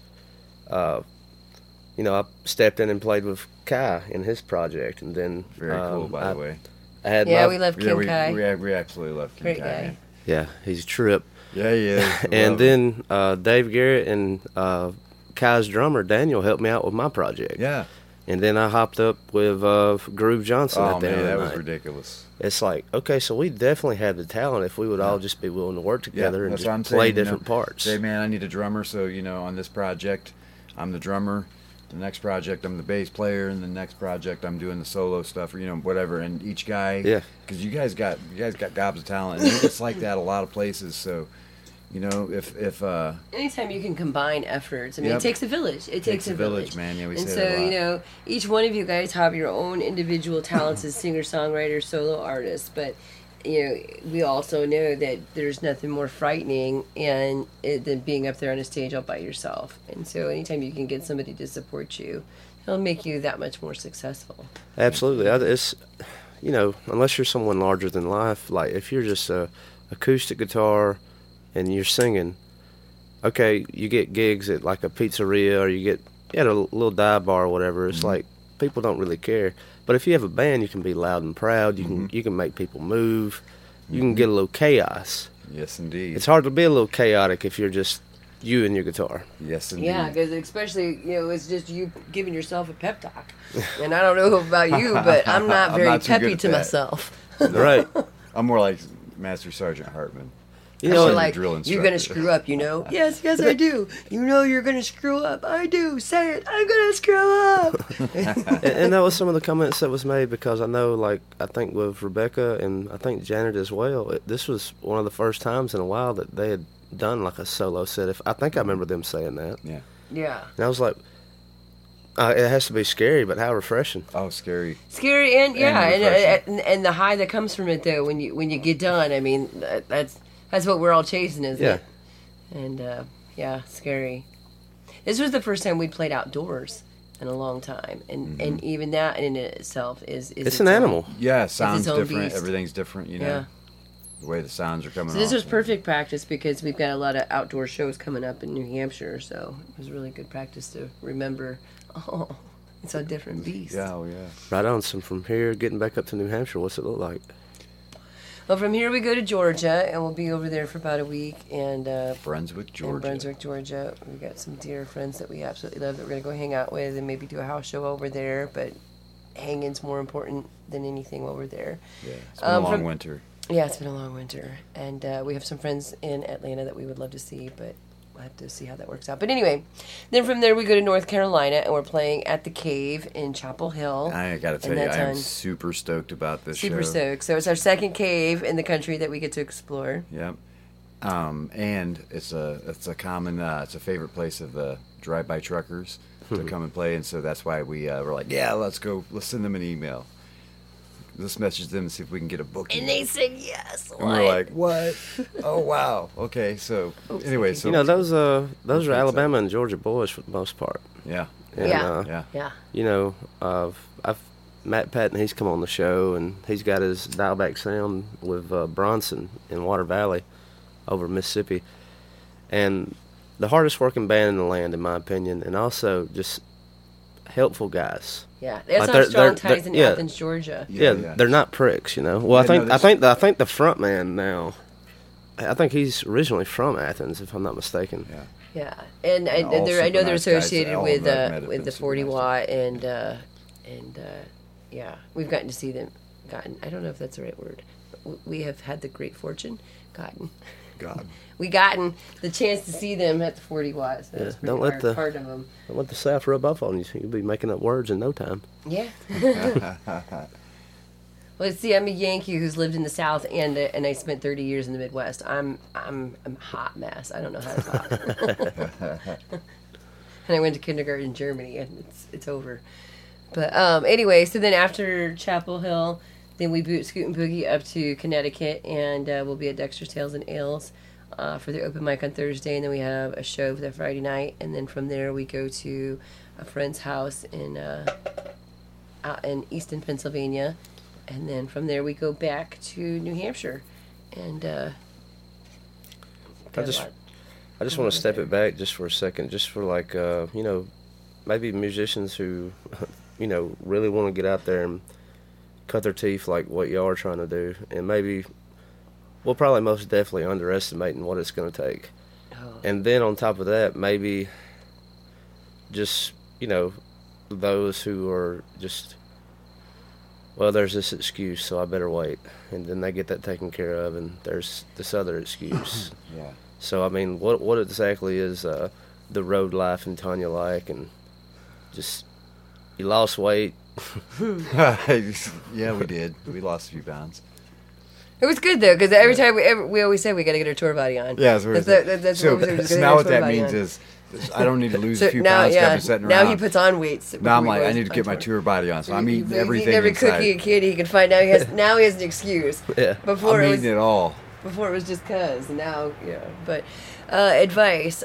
I stepped in and played with Kai in his project, and then Very cool, by the way. I had Yeah, my, we love Kim Kai. We absolutely love Kim Great Kai. guy. Man. yeah, he's a trip. Yeah, he is. And Love then Dave Garrett and Kai's drummer Daniel helped me out with my project. him. Yeah. And then I hopped up with Groove Johnson Oh at the man, end of that the was night. ridiculous. It's like, okay, so we definitely have the talent if we would all just be willing to work together and that's just what I'm play saying, different parts. Say, man, I need a drummer, so on this project, I'm the drummer. The next project, I'm the bass player, and the next project, I'm doing the solo stuff, or whatever. And each guy, because you guys got gobs of talent, and it's like that a lot of places. So, if Anytime you can combine efforts, I mean, Yep. it takes a village. It takes a village, man. Yeah, we and say so, that a lot. each one of you guys have your own individual talents as singer-songwriters, solo artists, but we also know that there's nothing more frightening than being up there on a stage all by yourself. And so anytime you can get somebody to support you, it'll make you that much more successful. Absolutely. It's, unless you're someone larger than life, like if you're just a acoustic guitar and you're singing, okay, you get gigs at like a pizzeria or you get at a little dive bar or whatever. It's like people don't really care. But if you have a band, you can be loud and proud. You can make people move. You can get a little chaos. Yes, indeed. It's hard to be a little chaotic if you're just you and your guitar. Yes, indeed. Yeah, because especially, it's just you giving yourself a pep talk. And I don't know about you, but I'm not I'm very not too good peppy at to that. myself. Right. I'm more like Master Sergeant Hartman. You And know, we're the like, drill you're gonna instructor. screw up, Yes, I do. You're gonna screw up. I do. Say it. I'm gonna screw up. and that was some of the comments that was made because I know, like, I think with Rebecca and I think Janet as well, this was one of the first times in a while that they had done like a solo set. I think I remember them saying that. Yeah. Yeah. And I was like, it has to be scary, but how refreshing. Oh, scary. Scary and refreshing. and the high that comes from it though when you get done. I mean, that's what we're all chasing, isn't Yeah. it? And yeah, scary. This was the first time we played outdoors in a long time, and even that in itself is It's an own- animal. Yeah, sounds own different. beast. Everything's different, you know. Yeah. The way the sounds are coming So this off. was perfect practice because we've got a lot of outdoor shows coming up in New Hampshire, so it was really good practice to remember. Oh, it's a different beast. Yeah, oh yeah. Right on. So from here, getting back up to New Hampshire, what's it look like? Well, from here we go to Georgia, and we'll be over there for about a week, and Brunswick, Georgia. in Brunswick, Georgia. We've got some dear friends that we absolutely love that we're going to go hang out with and maybe do a house show over there, but hanging's more important than anything while we're there. Yeah, it's been a long from- winter. Yeah, it's been a long winter, and we have some friends in Atlanta that we would love to see, but we'll have to see how that works out. But anyway, then from there we go to North Carolina, and we're playing at the Cave in Chapel Hill. I gotta tell And you, that's I am on- super stoked about this Super show. stoked. So it's our second cave in the country that we get to explore. Yep. And it's a common it's a favorite place of the drive-by truckers to come and play, and so that's why we're like, yeah, let's go. Let's send them an email. Let's message them and see if we can get a booking. And they said yes. And we're like, what? Oh wow. Okay. So anyway, so You know, those are Alabama and Georgia boys for the most part. yeah, And, Yeah. yeah. Yeah. You know, I've Matt Patton. He's come on the show, and he's got his Dialback Sound with Bronson in Water Valley, over Mississippi, and the hardest working band in the land, in my opinion, and also just helpful guys. Yeah. There's Like, some they're- strong they're- ties in yeah. Athens, Georgia. Yeah, Yeah. they're not pricks, you know. Well, Yeah, no, I think the front man now. I think he's originally from Athens, if I'm not mistaken. Yeah. Yeah, and all I know super they're nice guys. associated All with of them have been the super 40 nice. watt and yeah, we've gotten to see them. I don't know if that's the right word. But we have had the great fortune. God. We gotten the chance to see them at the 40 watt. So that's pretty don't let the- hard of them. Don't let the South rub off on you. You'll be making up words in no time. Yeah. Well, see, I'm a Yankee who's lived in the South and I spent 30 years in the Midwest. I'm a hot mess. I don't know how to talk. And I went to kindergarten in Germany, and it's over. But anyway, so then after Chapel Hill, then we scoot and boogie up to Connecticut, and we'll be at Dexter's Tales and Ales for the open mic on Thursday, and then we have a show for the Friday night, and then from there we go to a friend's house out in Easton, Pennsylvania, and then from there we go back to New Hampshire, and got a just- lot- I just want to step it back just for a second, just for like, you know, maybe musicians who, you know, really want to get out there and cut their teeth like what y'all are trying to do. And maybe, well, probably most definitely underestimating what it's going to take. Oh. And then on top of that, maybe just, you know, those who are just, well, there's this excuse, so I better wait. And then they get that taken care of, and there's this other excuse. Yeah. So, I mean, what exactly is the road life in Tanya like? And just, you lost weight. Yeah, we did. We lost a few pounds. It was good though, because every time we always say we got to get our tour body on. Yeah, that's so, what we said, just so gotta now get what our tour that body means on. is I don't need to lose So a few now, pounds. 'cause I've yeah, been sitting now around. he puts on weights. Now I'm before he like, I goes need to get on my tour body on, so I'm He- eating he- everything every inside. cookie and candy he can find. Now he has an excuse. Yeah. Before I'm it was eating it all. before it was just cause, and now yeah. But advice.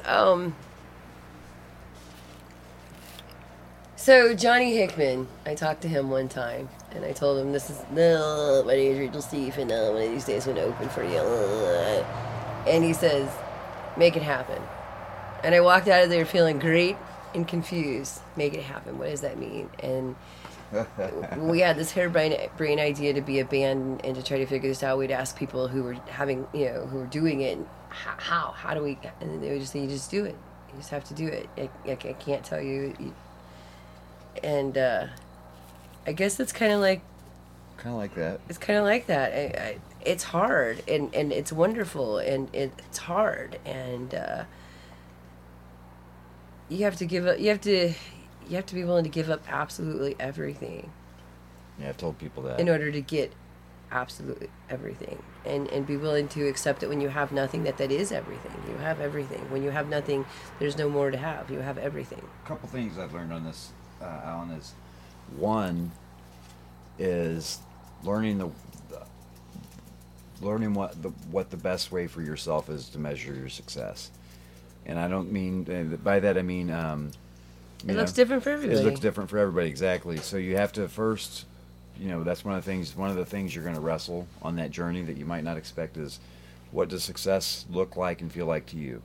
So Johnny Hickman, I talked to him one time, and I told him, my name is Rachel Steve, and one of these days I'm going to open for you. And he says, make it happen. And I walked out of there feeling great and confused. Make it happen. What does that mean? And we had this harebrained idea to be a band and to try to figure this out. We'd ask people who were who were doing it, how do we? And they would just say, you just do it. You just have to do it. I can't tell you. And I guess it's kind of like Kind of like that. it's kind of like that. it's hard, and it's wonderful, and it's hard, and you have to give up. You have to be willing to give up absolutely everything Yeah, I've told people that. in order to get absolutely everything, and be willing to accept it when you have nothing. That is everything. You have everything. When you have nothing, there's no more to have. You have everything. A couple things I've learned on this, Alan, is one is learning what the best way for yourself is to measure your success. And I don't mean by that I mean It looks different for everybody. It looks different for everybody, exactly. So you have to first, that's one of the things you're going to wrestle on that journey that you might not expect is, what does success look like and feel like to you?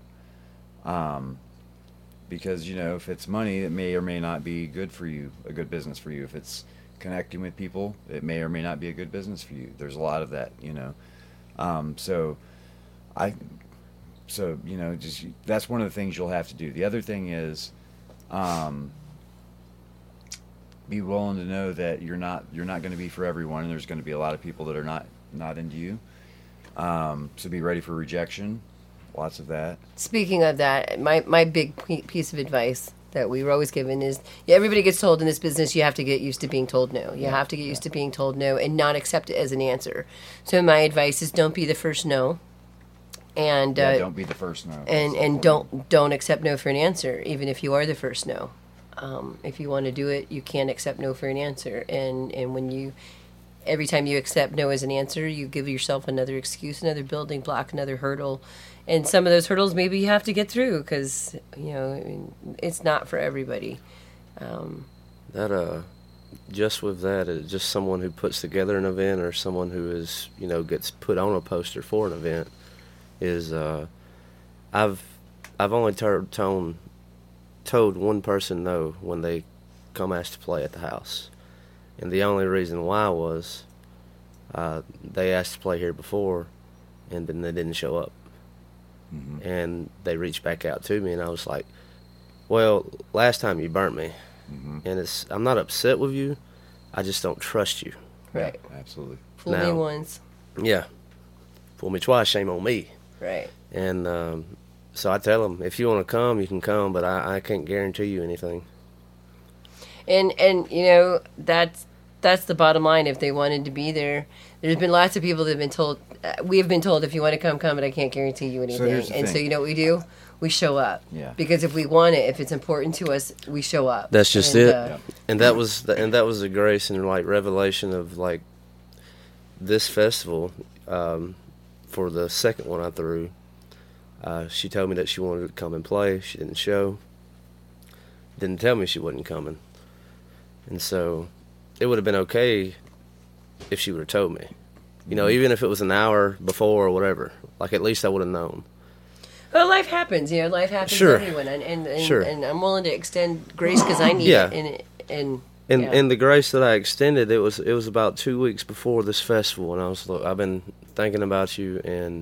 Because, if it's money, it may or may not be good for you, a good business for you. If it's connecting with people, it may or may not be a good business for you. There's a lot of that, just that's one of the things you'll have to do. The other thing is, be willing to know that you're not going to be for everyone, and there's going to be a lot of people that are not into you. So be ready for rejection. Lots of that. Speaking of that, my big piece of advice that we were always given is, everybody gets told in this business you have to get used to being told no. You have to get used to being told no and not accept it as an answer. So my advice is, don't be the first no. And don't be the first no. And don't accept no for an answer, even if you are the first no. If you want to do it, you can't accept no for an answer. And when every time you accept no as an answer, you give yourself another excuse, another building block, another hurdle. And some of those hurdles maybe you have to get through because, it's not for everybody. Just with that, just someone who puts together an event or someone who is, gets put on a poster for an event is, I've only told one person no when they come asked to play at the house. And the only reason why was they asked to play here before, and then they didn't show up. Mm-hmm. And they reached back out to me, and I was like, well, last time you burnt me. Mm-hmm. And I'm not upset with you, I just don't trust you. Right. Yeah, absolutely. Fool me once. Yeah. Fool me twice, shame on me. Right. And so I tell them, if you want to come, you can come, but I can't guarantee you anything. And that's the bottom line. If they wanted to be there, there's been lots of people that have been told, we have been told, if you want to come, but I can't guarantee you anything. So you know what we do? We show up. Yeah. Because if we want it, if it's important to us, we show up. That's just it. And that was the grace and revelation of this festival. For the second one I threw, she told me that she wanted to come and play. She didn't show. Didn't tell me she wasn't coming. And so it would have been okay if she would have told me. Even if it was an hour before or whatever. At least I would have known. Well, life happens. Life happens sure. to everyone. And sure. And I'm willing to extend grace because I need it. And the grace that I extended, it was about 2 weeks before this festival, and I was I've been thinking about you, and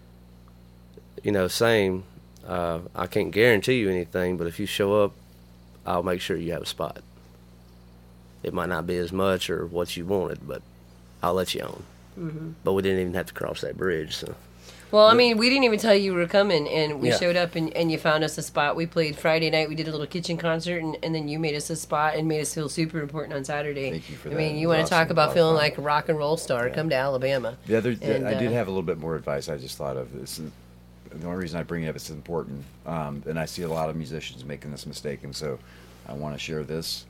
same. I can't guarantee you anything, but if you show up, I'll make sure you have a spot. It might not be as much or what you wanted, but I'll let you on. Mm-hmm. But we didn't even have to cross that bridge. So. Well, we didn't even tell you were coming, and we showed up, and you found us a spot. We played Friday night. We did a little kitchen concert, and then you made us a spot and made us feel super important on Saturday. Thank you for that. You want to talk about feeling like a rock and roll star, come to Alabama. I did have a little bit more advice I just thought of. The only reason I bring it up is it's important, and I see a lot of musicians making this mistake, and so I want to share this.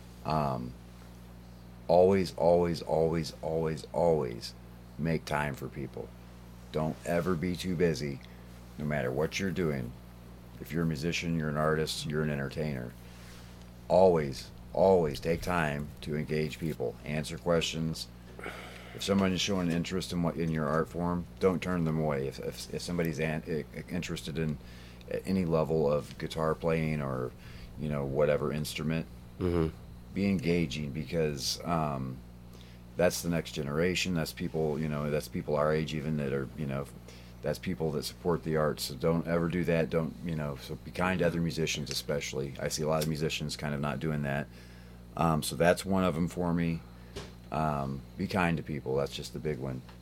Always, always, always, always, always make time for people. Don't ever be too busy, no matter what you're doing. If you're a musician, you're an artist, you're an entertainer. Always, always take time to engage people. Answer questions. If someone is showing interest in your art form, don't turn them away. If somebody's interested in any level of guitar playing or whatever instrument, mm-hmm. be engaging, because that's the next generation. That's people, that's people our age even that are, that's people that support the arts. So don't ever do that. Don't, so be kind to other musicians especially. I see a lot of musicians kind of not doing that. So that's one of them for me. Be kind to people. That's just the big one.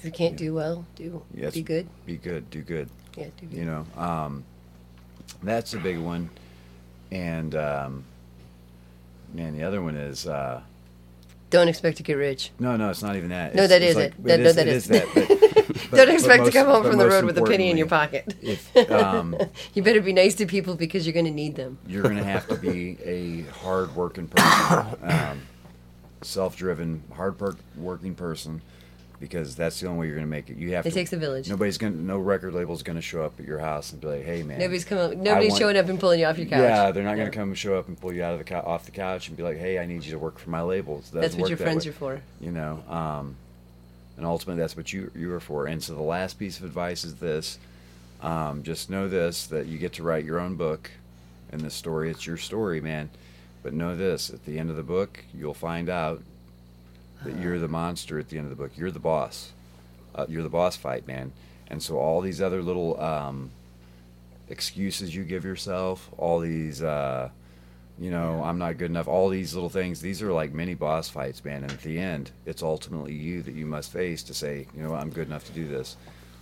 If you can't do well, Yes, be good. Be good. Do good. Yeah, do good. You know, that's a big one. And man, the other one is Don't expect to get rich. no, it's not even that. No, It's- that it's is like- it. That- no, that is. that. Don't expect to come home but from the most road with a penny in your importantly, pocket. If You better be nice to people because you're going to need them. you're going to have to be a hard-working person, self-driven, hard-working person, because that's the only way you're going to make it. You have It to. takes a village. No record label's going to show up at your house and be like, "Hey, man." Nobody's want- showing up and pulling you off your couch. Yeah, they're not going to come show up and pull you out of the off the couch and be like, "Hey, I need you to work for my labels." That's what your friends are for. You know, and ultimately that's what you are for. And so the last piece of advice is this: just know this, that you get to write your own book, and this story, it's your story, man. But know this: at the end of the book, you'll find out that you're the monster. At the end of the book, you're the boss. You're the boss fight, man. And so all these other little excuses you give yourself, all these, I'm not good enough, all these little things, these are like mini boss fights, man. And at the end, it's ultimately you that you must face to say, you know what, I'm good enough to do this.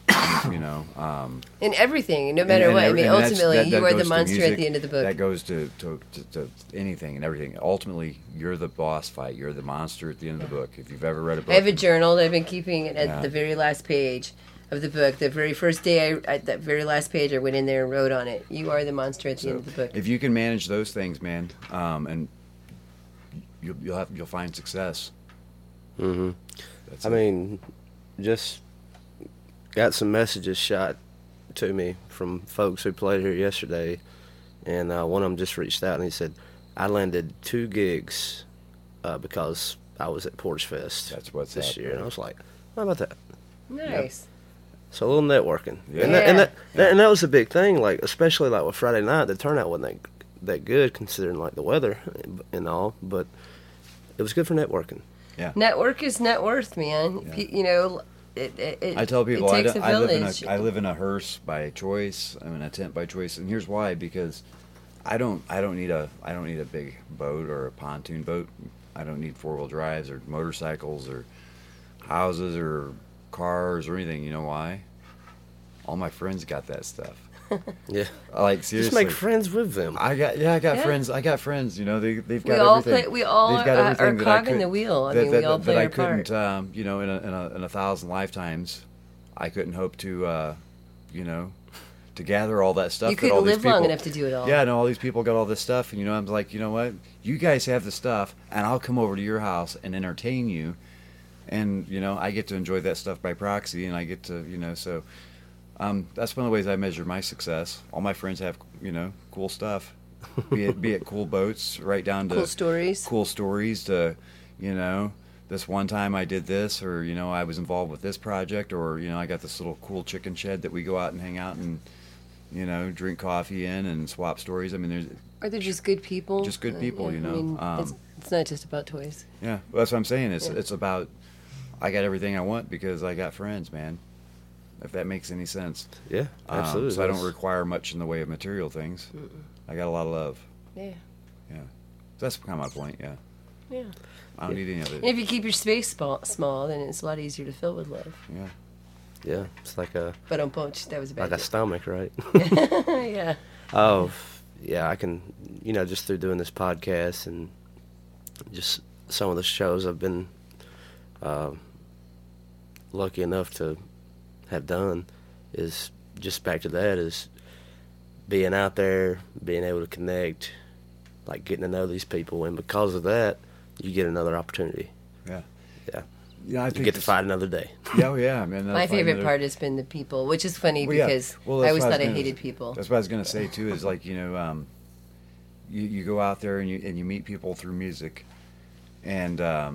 In everything, no matter what. I mean, ultimately, you are the monster at the end of the book. That goes to anything and everything. Ultimately, you're the boss fight. You're the monster at the end of the book. If you've ever read a book, I have a journal that I've been keeping it at Yeah. the very last page of the book. The very first day, at that very last page, I went in there and wrote on it, "You are the monster at the end of the book." if you can manage those things, man, and you'll find success. Mm-hmm. That's I it. mean, just got some messages shot to me from folks who played here yesterday, and one of them just reached out and he said, "I landed 2 gigs because I was at Porch Fest That's what's this up, year." man. And I was like, "How about that?" Nice. So a little networking, Yeah. and that was a big thing. Like especially like with Friday night, the turnout wasn't that good considering like the weather and all, but it was good for networking. Network is net worth, man. Yeah. You know, it I tell people it takes a I village. live in a hearse by choice. I'm in a tent by choice, and here's why: because I don't need a big boat or a pontoon boat. I don't need 4-wheel drives or motorcycles or houses or cars or anything. You know why? All my friends got that stuff. Yeah, Like seriously, just make friends with them. I got Yeah. friends. I got friends. You know, they've We got all everything. play. We all They've got are everything that I cog in the couldn't- wheel. I mean, we all play that I our part. couldn't, in a 1,000 lifetimes, I couldn't hope to, to gather all that stuff. You that all couldn't these live long people- enough to do it all. Yeah, no, all these people got all this stuff, and I'm like, you know what? You guys have the stuff, and I'll come over to your house and entertain you, and I get to enjoy that stuff by proxy, and I get to, so. That's one of the ways I measure my success. All my friends have, cool stuff, be it cool boats, right down to Cool stories. cool stories to, this one time I did this, or I was involved with this project, or I got this little cool chicken shed that we go out and hang out and, drink coffee in and swap stories. I mean, there's Or they're just good people. Just good people, yeah, you know. I mean, it's not just about toys. yeah, well, that's what I'm saying. It's Yeah. it's about I got everything I want because I got friends, man. If that makes any sense. Yeah, absolutely. So I don't require much in the way of material things. I got a lot of love. Yeah. So that's kind of my point. Yeah, Yeah. I don't need any of And it. if you keep your space small, then it's a lot easier to fill with love. Yeah. Yeah, it's like a But on punch, that was a bad like a stomach, right? joke. Yeah. Oh, yeah, I can, just through doing this podcast and just some of the shows I've been lucky enough to have done is just back to that is being out there, being able to connect, like getting to know these people. And because of that, you get another opportunity. Yeah. Yeah. Yeah, I You think get to this- fight another day. Yeah, oh, yeah, man. My favorite part has been the people, which is funny Well, yeah. because Well, I that's always what I thought was I gonna- hated people. That's what I was gonna say too. Is like you go out there and you meet people through music, and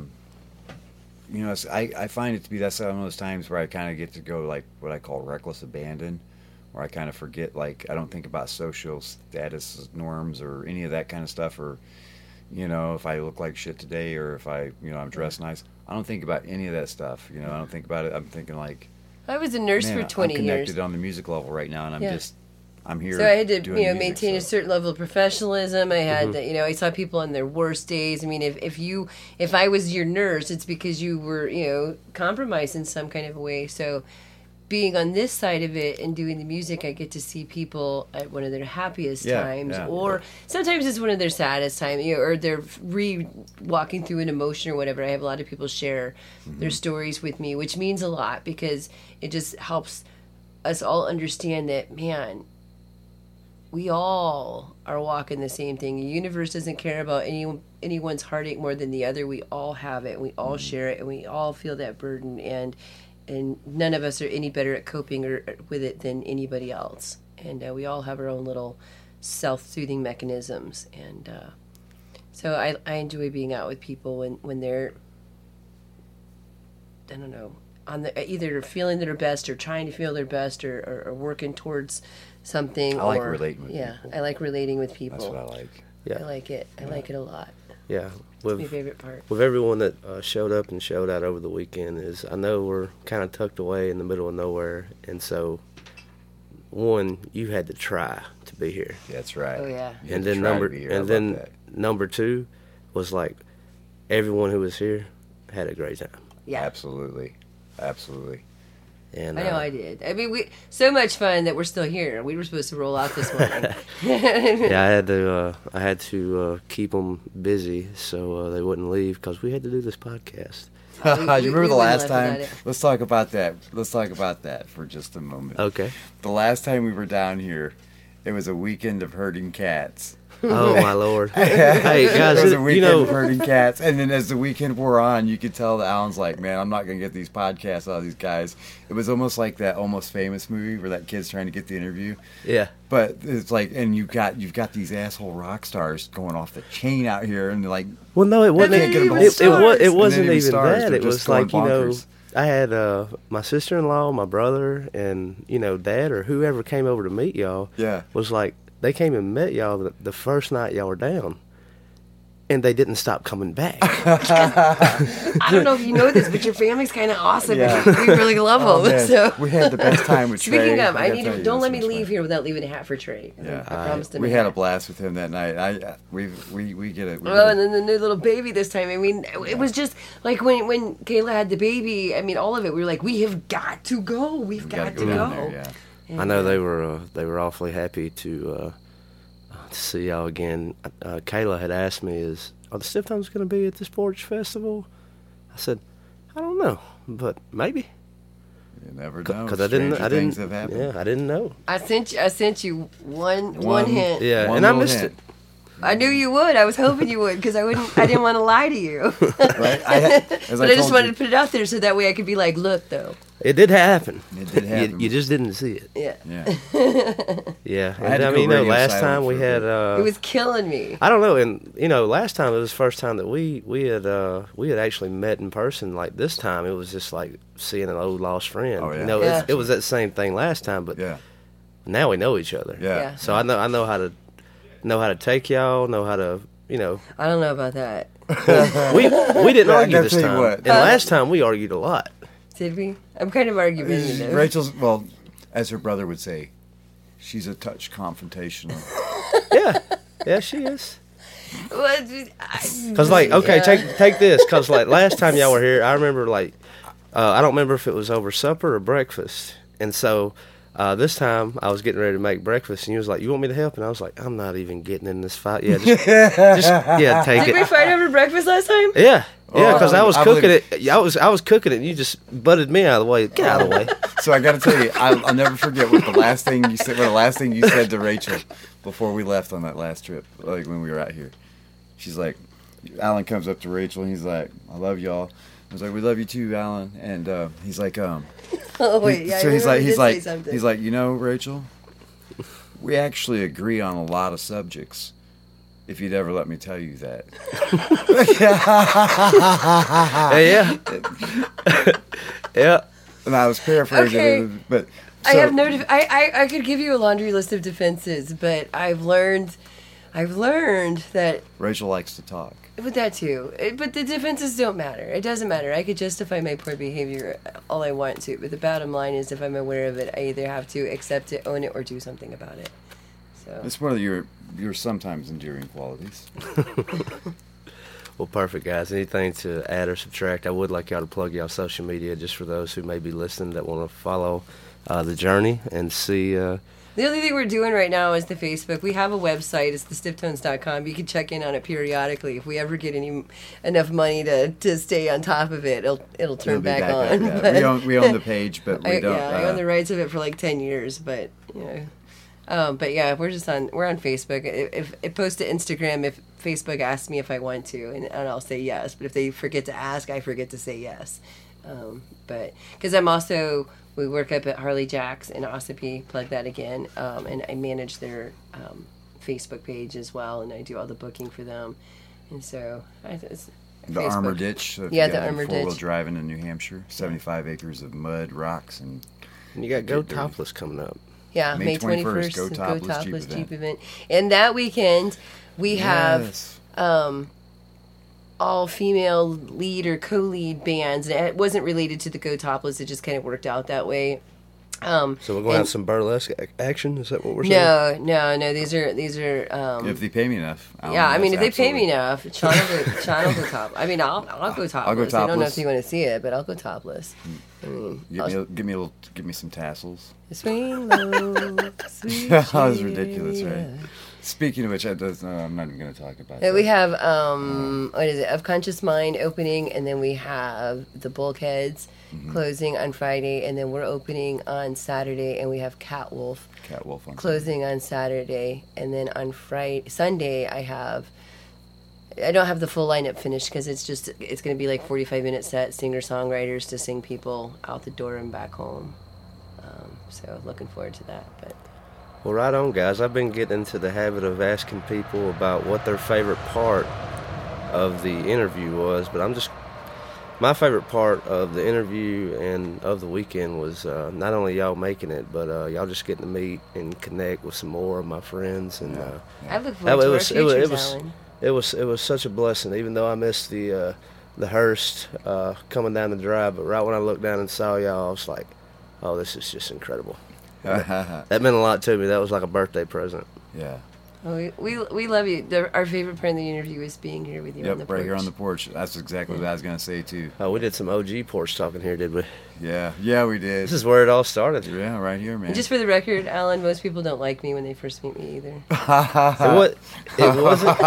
I find it to be that's one of those times where I kind of get to go like what I call reckless abandon, where I kind of forget I don't think about social status norms or any of that kind of stuff or. If I look like shit today or if I'm dressed nice, I don't think about any of that stuff. I don't think about it. I'm thinking like, I was a nurse man, for 20 I'm connected years. on the music level right now, and I'm Yeah. just I'm here. So I had to, doing music, maintain a so- certain level of professionalism. I had to, I saw people on their worst days. I mean, if I was your nurse, it's because you were, compromised in some kind of a way. So being on this side of it and doing the music, I get to see people at one of their happiest times, or sometimes it's one of their saddest times, or they're walking through an emotion or whatever. I have a lot of people share their stories with me, which means a lot because it just helps us all understand that, man, we all are walking the same thing. The universe doesn't care about anyone's heartache more than the other. We all have it, and we all share it, and we all feel that burden, and none of us are any better at coping with it than anybody else. And we all have our own little self-soothing mechanisms. And so I enjoy being out with people when they're, I don't know, either feeling their best or trying to feel their best or working towards something. I like relating with people. I like relating with people. That's what I like. Yeah. I like it. I like it a lot. Yeah. It's my favorite part. With everyone that showed up and showed out over the weekend, I know we're kind of tucked away in the middle of nowhere, and so one, you had to try to be here. That's right. Oh yeah. You And had to then try to be here. I love that. number two was like everyone who was here had a great time. Yeah. Absolutely. And I know I did. I mean, so much fun that we're still here. We were supposed to roll out this morning. yeah, I had to keep them busy so they wouldn't leave because we had to do this podcast. You remember we the last wouldn't laugh time? about it. Let's talk about that. Let's talk about that for just a moment. Okay. The last time we were down here, it was a weekend of herding cats. Oh my lord! Hey guys, It was a you weekend know, of herding cats, and then as the weekend wore on, you could tell that Alan's like, "Man, I'm not gonna get these podcasts out of these guys." It was almost like that Almost Famous movie where that kid's trying to get the interview. yeah. But it's like, and you've got these asshole rock stars going off the chain out here, and they're like, Well, no, it wasn't. can't get 'em all It stars. wasn't And then even stars, that. they're It just was like going bonkers. I had my sister-in-law, my brother, and Dad or whoever came over to meet y'all. Yeah. Was like they came and met y'all the first night y'all were down, and they didn't stop coming back. I don't know if you know this, but your family's kind of awesome. Yeah. We really love them. Oh, man. So We had the best time with Trey. speaking of, I I gotta need tell to you, don't this let me was leave fun. here without leaving a hat for Trey. Yeah. I promised him. We a had a hat. blast with him that night. We get it. Oh, and then the new little baby this time. I mean, it was just like when Kayla had the baby. I mean, all of it. We were like, we have got to go. We've got to down go. there, yeah. I know they were awfully happy to see y'all again. Kayla had asked me, "Are the Stiff Tones going to be at this Porch Festival?" I said, "I don't know, but maybe." You never know. Because I didn't. Things have happened. Yeah, I didn't know. I sent you one hint. Yeah, One and I little missed hint. it. I knew you would. I was hoping you would because I didn't want to lie to you. Right? As But I just told wanted you, to put it out there so that way I could be like, look, though. It did happen. It did happen. You just didn't see it. Yeah. Yeah. Yeah, I had and to I go mean, radio last silent time we for a had. bit. It was killing me. I don't know, and last time it was the first time that we had actually met in person. Like this time, it was just like seeing an old lost friend. Oh, yeah. Yeah. It was that same thing last time, but Yeah. now we know each other. Yeah. So I know how to take y'all. Know how to I don't know about that. we didn't Yeah, I argue gotta this tell you time. what. And last time we argued a lot. Did we? I'm kind of argumentative. Rachel's, well, as her brother would say, she's a touch confrontational. Yeah, she is. Because Cause like okay, take this. Cause like last time y'all were here, I remember like I don't remember if it was over supper or breakfast, and so this time I was getting ready to make breakfast, and he was like, "You want me to help?" And I was like, "I'm not even getting in this fight. Yeah, just take Did we it." fight over breakfast last time? Yeah, because I was I cooking believe- it. I was cooking it, and you just butted me out of the way. Get out of the way. So I got to tell you, I'll never forget what the last thing you said. What the last thing you said to Rachel before we left on that last trip, like when we were out here. She's like, Alan comes up to Rachel and he's like, "I love y'all." I was like, "We love you too, Alan." And he's like, Oh wait, yeah. so I he's remember like, you he's did like, say something. he's like, Rachel, we actually agree on a lot of subjects. If you'd ever let me tell you that. Yeah. Yeah. And I was paraphrasing, Okay. but I so- have no. I could give you a laundry list of defenses, but I've learned I've learned that Rachel likes to talk. with that too. But the defenses don't matter. It doesn't matter. I could justify my poor behavior all I want to, but the bottom line is if I'm aware of it, I either have to accept it, own it, or do something about it. So It's one of your sometimes endearing qualities. Well, perfect, guys. Anything to add or subtract? I would like y'all to plug y'all social media just for those who may be listening that want to follow the journey and see. the only thing we're doing right now is the Facebook. We have a website. It's thestifftones.com. You can check in on it periodically. If we ever get enough money to stay on top of it, it'll turn It'll be back back on. up, But- yeah. We own the page, but we don't. I own the rights of it for like 10 years, but you know. But yeah, we're on Facebook. If I post to Instagram, if Facebook asks me if I want to, and I'll say yes. But if they forget to ask, I forget to say yes. But because we work up at Harley Jack's in Ossipee, plug that again, and I manage their Facebook page as well, and I do all the booking for them, and so it's The Facebook. Armor Ditch. So if Yeah, you the got Armor four-wheel Ditch. driving in New Hampshire, 75 acres of mud, rocks, and And you got Go Get dirty. Topless coming up. Yeah, May May 21st, 21st, Go Go Topless Topless Jeep Jeep event. And that weekend, we have Yes. all female lead or co-lead bands. And it wasn't related to the Go Topless, it just kind of worked out that way. So we're going to And- have some burlesque action? Is that what we're saying? No. These are If they pay me enough. yeah, I mean, if they pay me absolutely- enough, Sean will go top. I mean, I'll go topless. I don't know topless. if you want to see it, but I'll go topless. I mean, Give me some tassels. swing low, sweet That was ridiculous, cheer. right? Speaking of which, I'm not even going to talk about Yeah, that. we have what is it? Of Conscious Mind opening, and then we have the Bulkheads closing on Friday, and then we're opening on Saturday, and we have Catwolf Catwolf on closing on Saturday, and then on Sunday I don't have the full lineup finished because it's going to be like 45-minute set, singer-songwriters to sing people out the door and back home. So looking forward to that. But Well, right on, guys. I've been getting into the habit of asking people about what their favorite part of the interview was, but my favorite part of the interview and of the weekend was not only y'all making it, but y'all just getting to meet and connect with some more of my friends. And I look forward to our futures, Alan. it was such a blessing, even though I missed the Hearst coming down the drive. But right when I looked down and saw y'all, I was like, oh, this is just incredible. That meant a lot to me. That was like a birthday present. Yeah. Oh, we love you. Our favorite part of the interview is being here with you on the Yep, porch. right here on the porch. That's exactly what I was going to say, too. Oh, we did some OG porch talking here, did we? Yeah, we did. This is where it all started. Yeah, right here, man. And just for the record, Alan, most people don't like me when they first meet me either. It wasn't.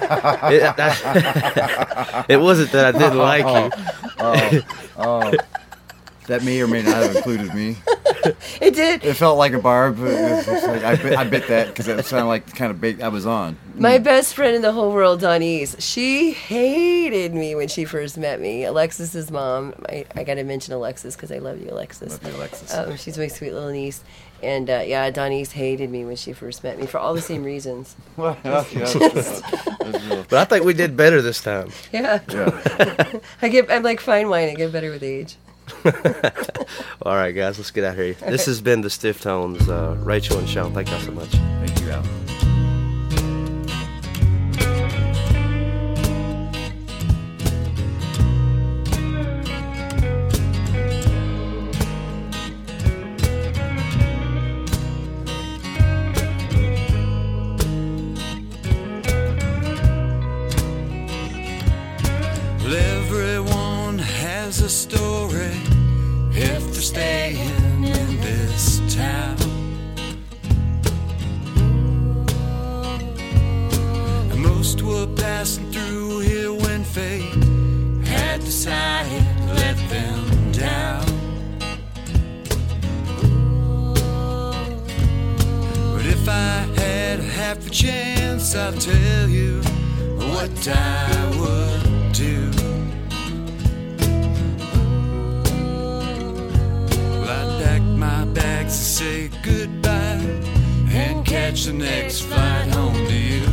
It wasn't that I didn't like you. That may or may not have included me. It did. It felt like a bar, but it was like, I bit that because it sounded like the kind of bait I was on. My best friend in the whole world, Donise, she hated me when she first met me. Alexis's mom. I got to mention Alexis because I love you, Alexis. Love you, Alexis. She's my sweet little niece. And Donise hated me when she first met me for all the same reasons. But I think we did better this time. Yeah. Yeah. I'm like fine wine. I get better with age. All right, guys, let's get out of here. This has been the Stiff Tones, Rachel and Sean. Thank y'all so much. Thank you, Al. Well, everyone has a story if they're staying in this town. And most were passing through here when fate had decided to let them down. But if I had half a chance, I'll tell you what I would do. Well, I'd pack my bags to say goodbye and catch the next flight home to you.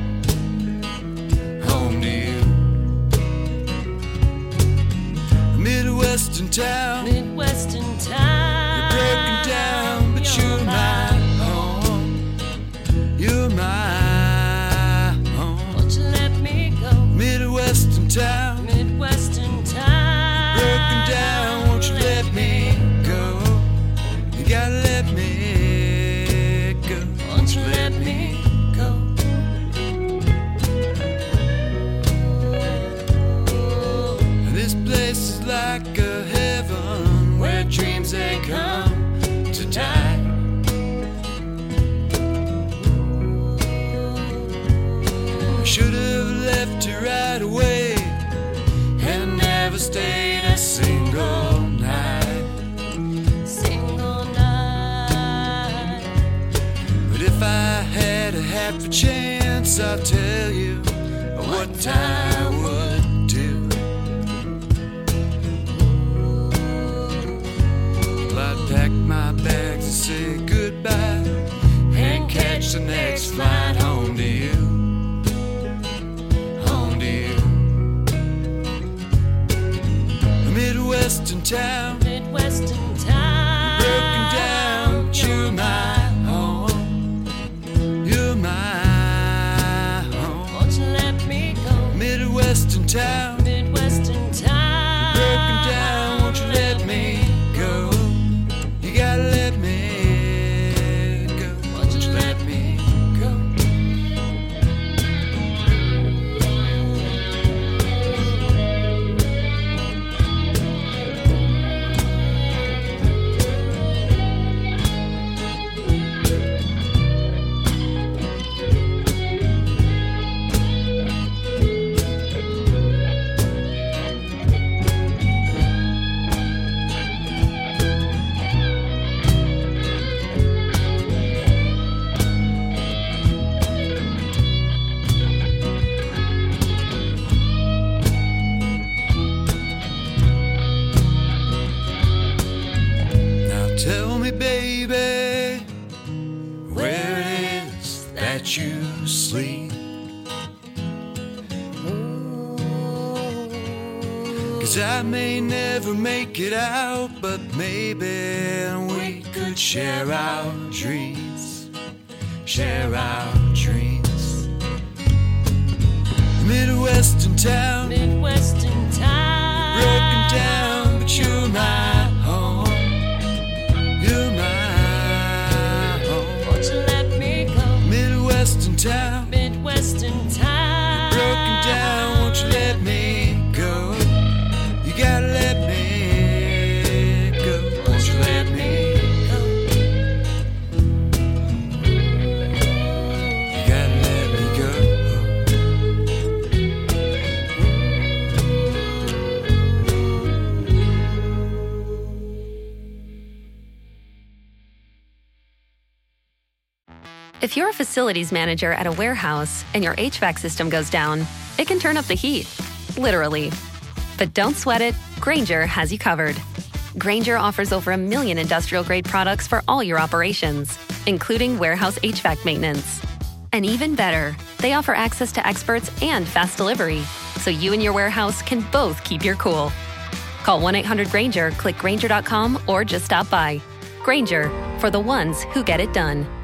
Home to you. Midwestern town. Midwestern time. You're broken down, but you're my home. You're my like a heaven where dreams they come to die. I should have left her right away and never stayed a single night. Single night. But if I had a half a chance, I'll tell you what I would do. Well, I'd pack my bags and say goodbye and catch the next flight home to you. Home to you. A Midwestern town, Midwestern time. broken down, but you're my home. You're my home. Won't you let me go? Midwestern town, Midwestern time. broken down, won't you let me go? You gotta let me go. Won't you let me go? Now tell me, baby, where it is that you sleep. 'Cause I may never make it out, but maybe we could share our dreams. Share our dreams. Midwestern town, Midwestern time. broken down, but you're my home. You're my home. Won't you let me go? Midwestern town, Midwestern time. broken down, won't you let me go? You gotta let me go. Won't you let me go? You gotta let me go. If you're a facilities manager at a warehouse and your HVAC system goes down, it can turn up the heat, literally. But don't sweat it, Grainger has you covered. Grainger offers over 1 million industrial-grade products for all your operations, including warehouse HVAC maintenance. And even better, they offer access to experts and fast delivery, so you and your warehouse can both keep your cool. Call 1-800-GRAINGER, click Grainger.com, or just stop by. Grainger, for the ones who get it done.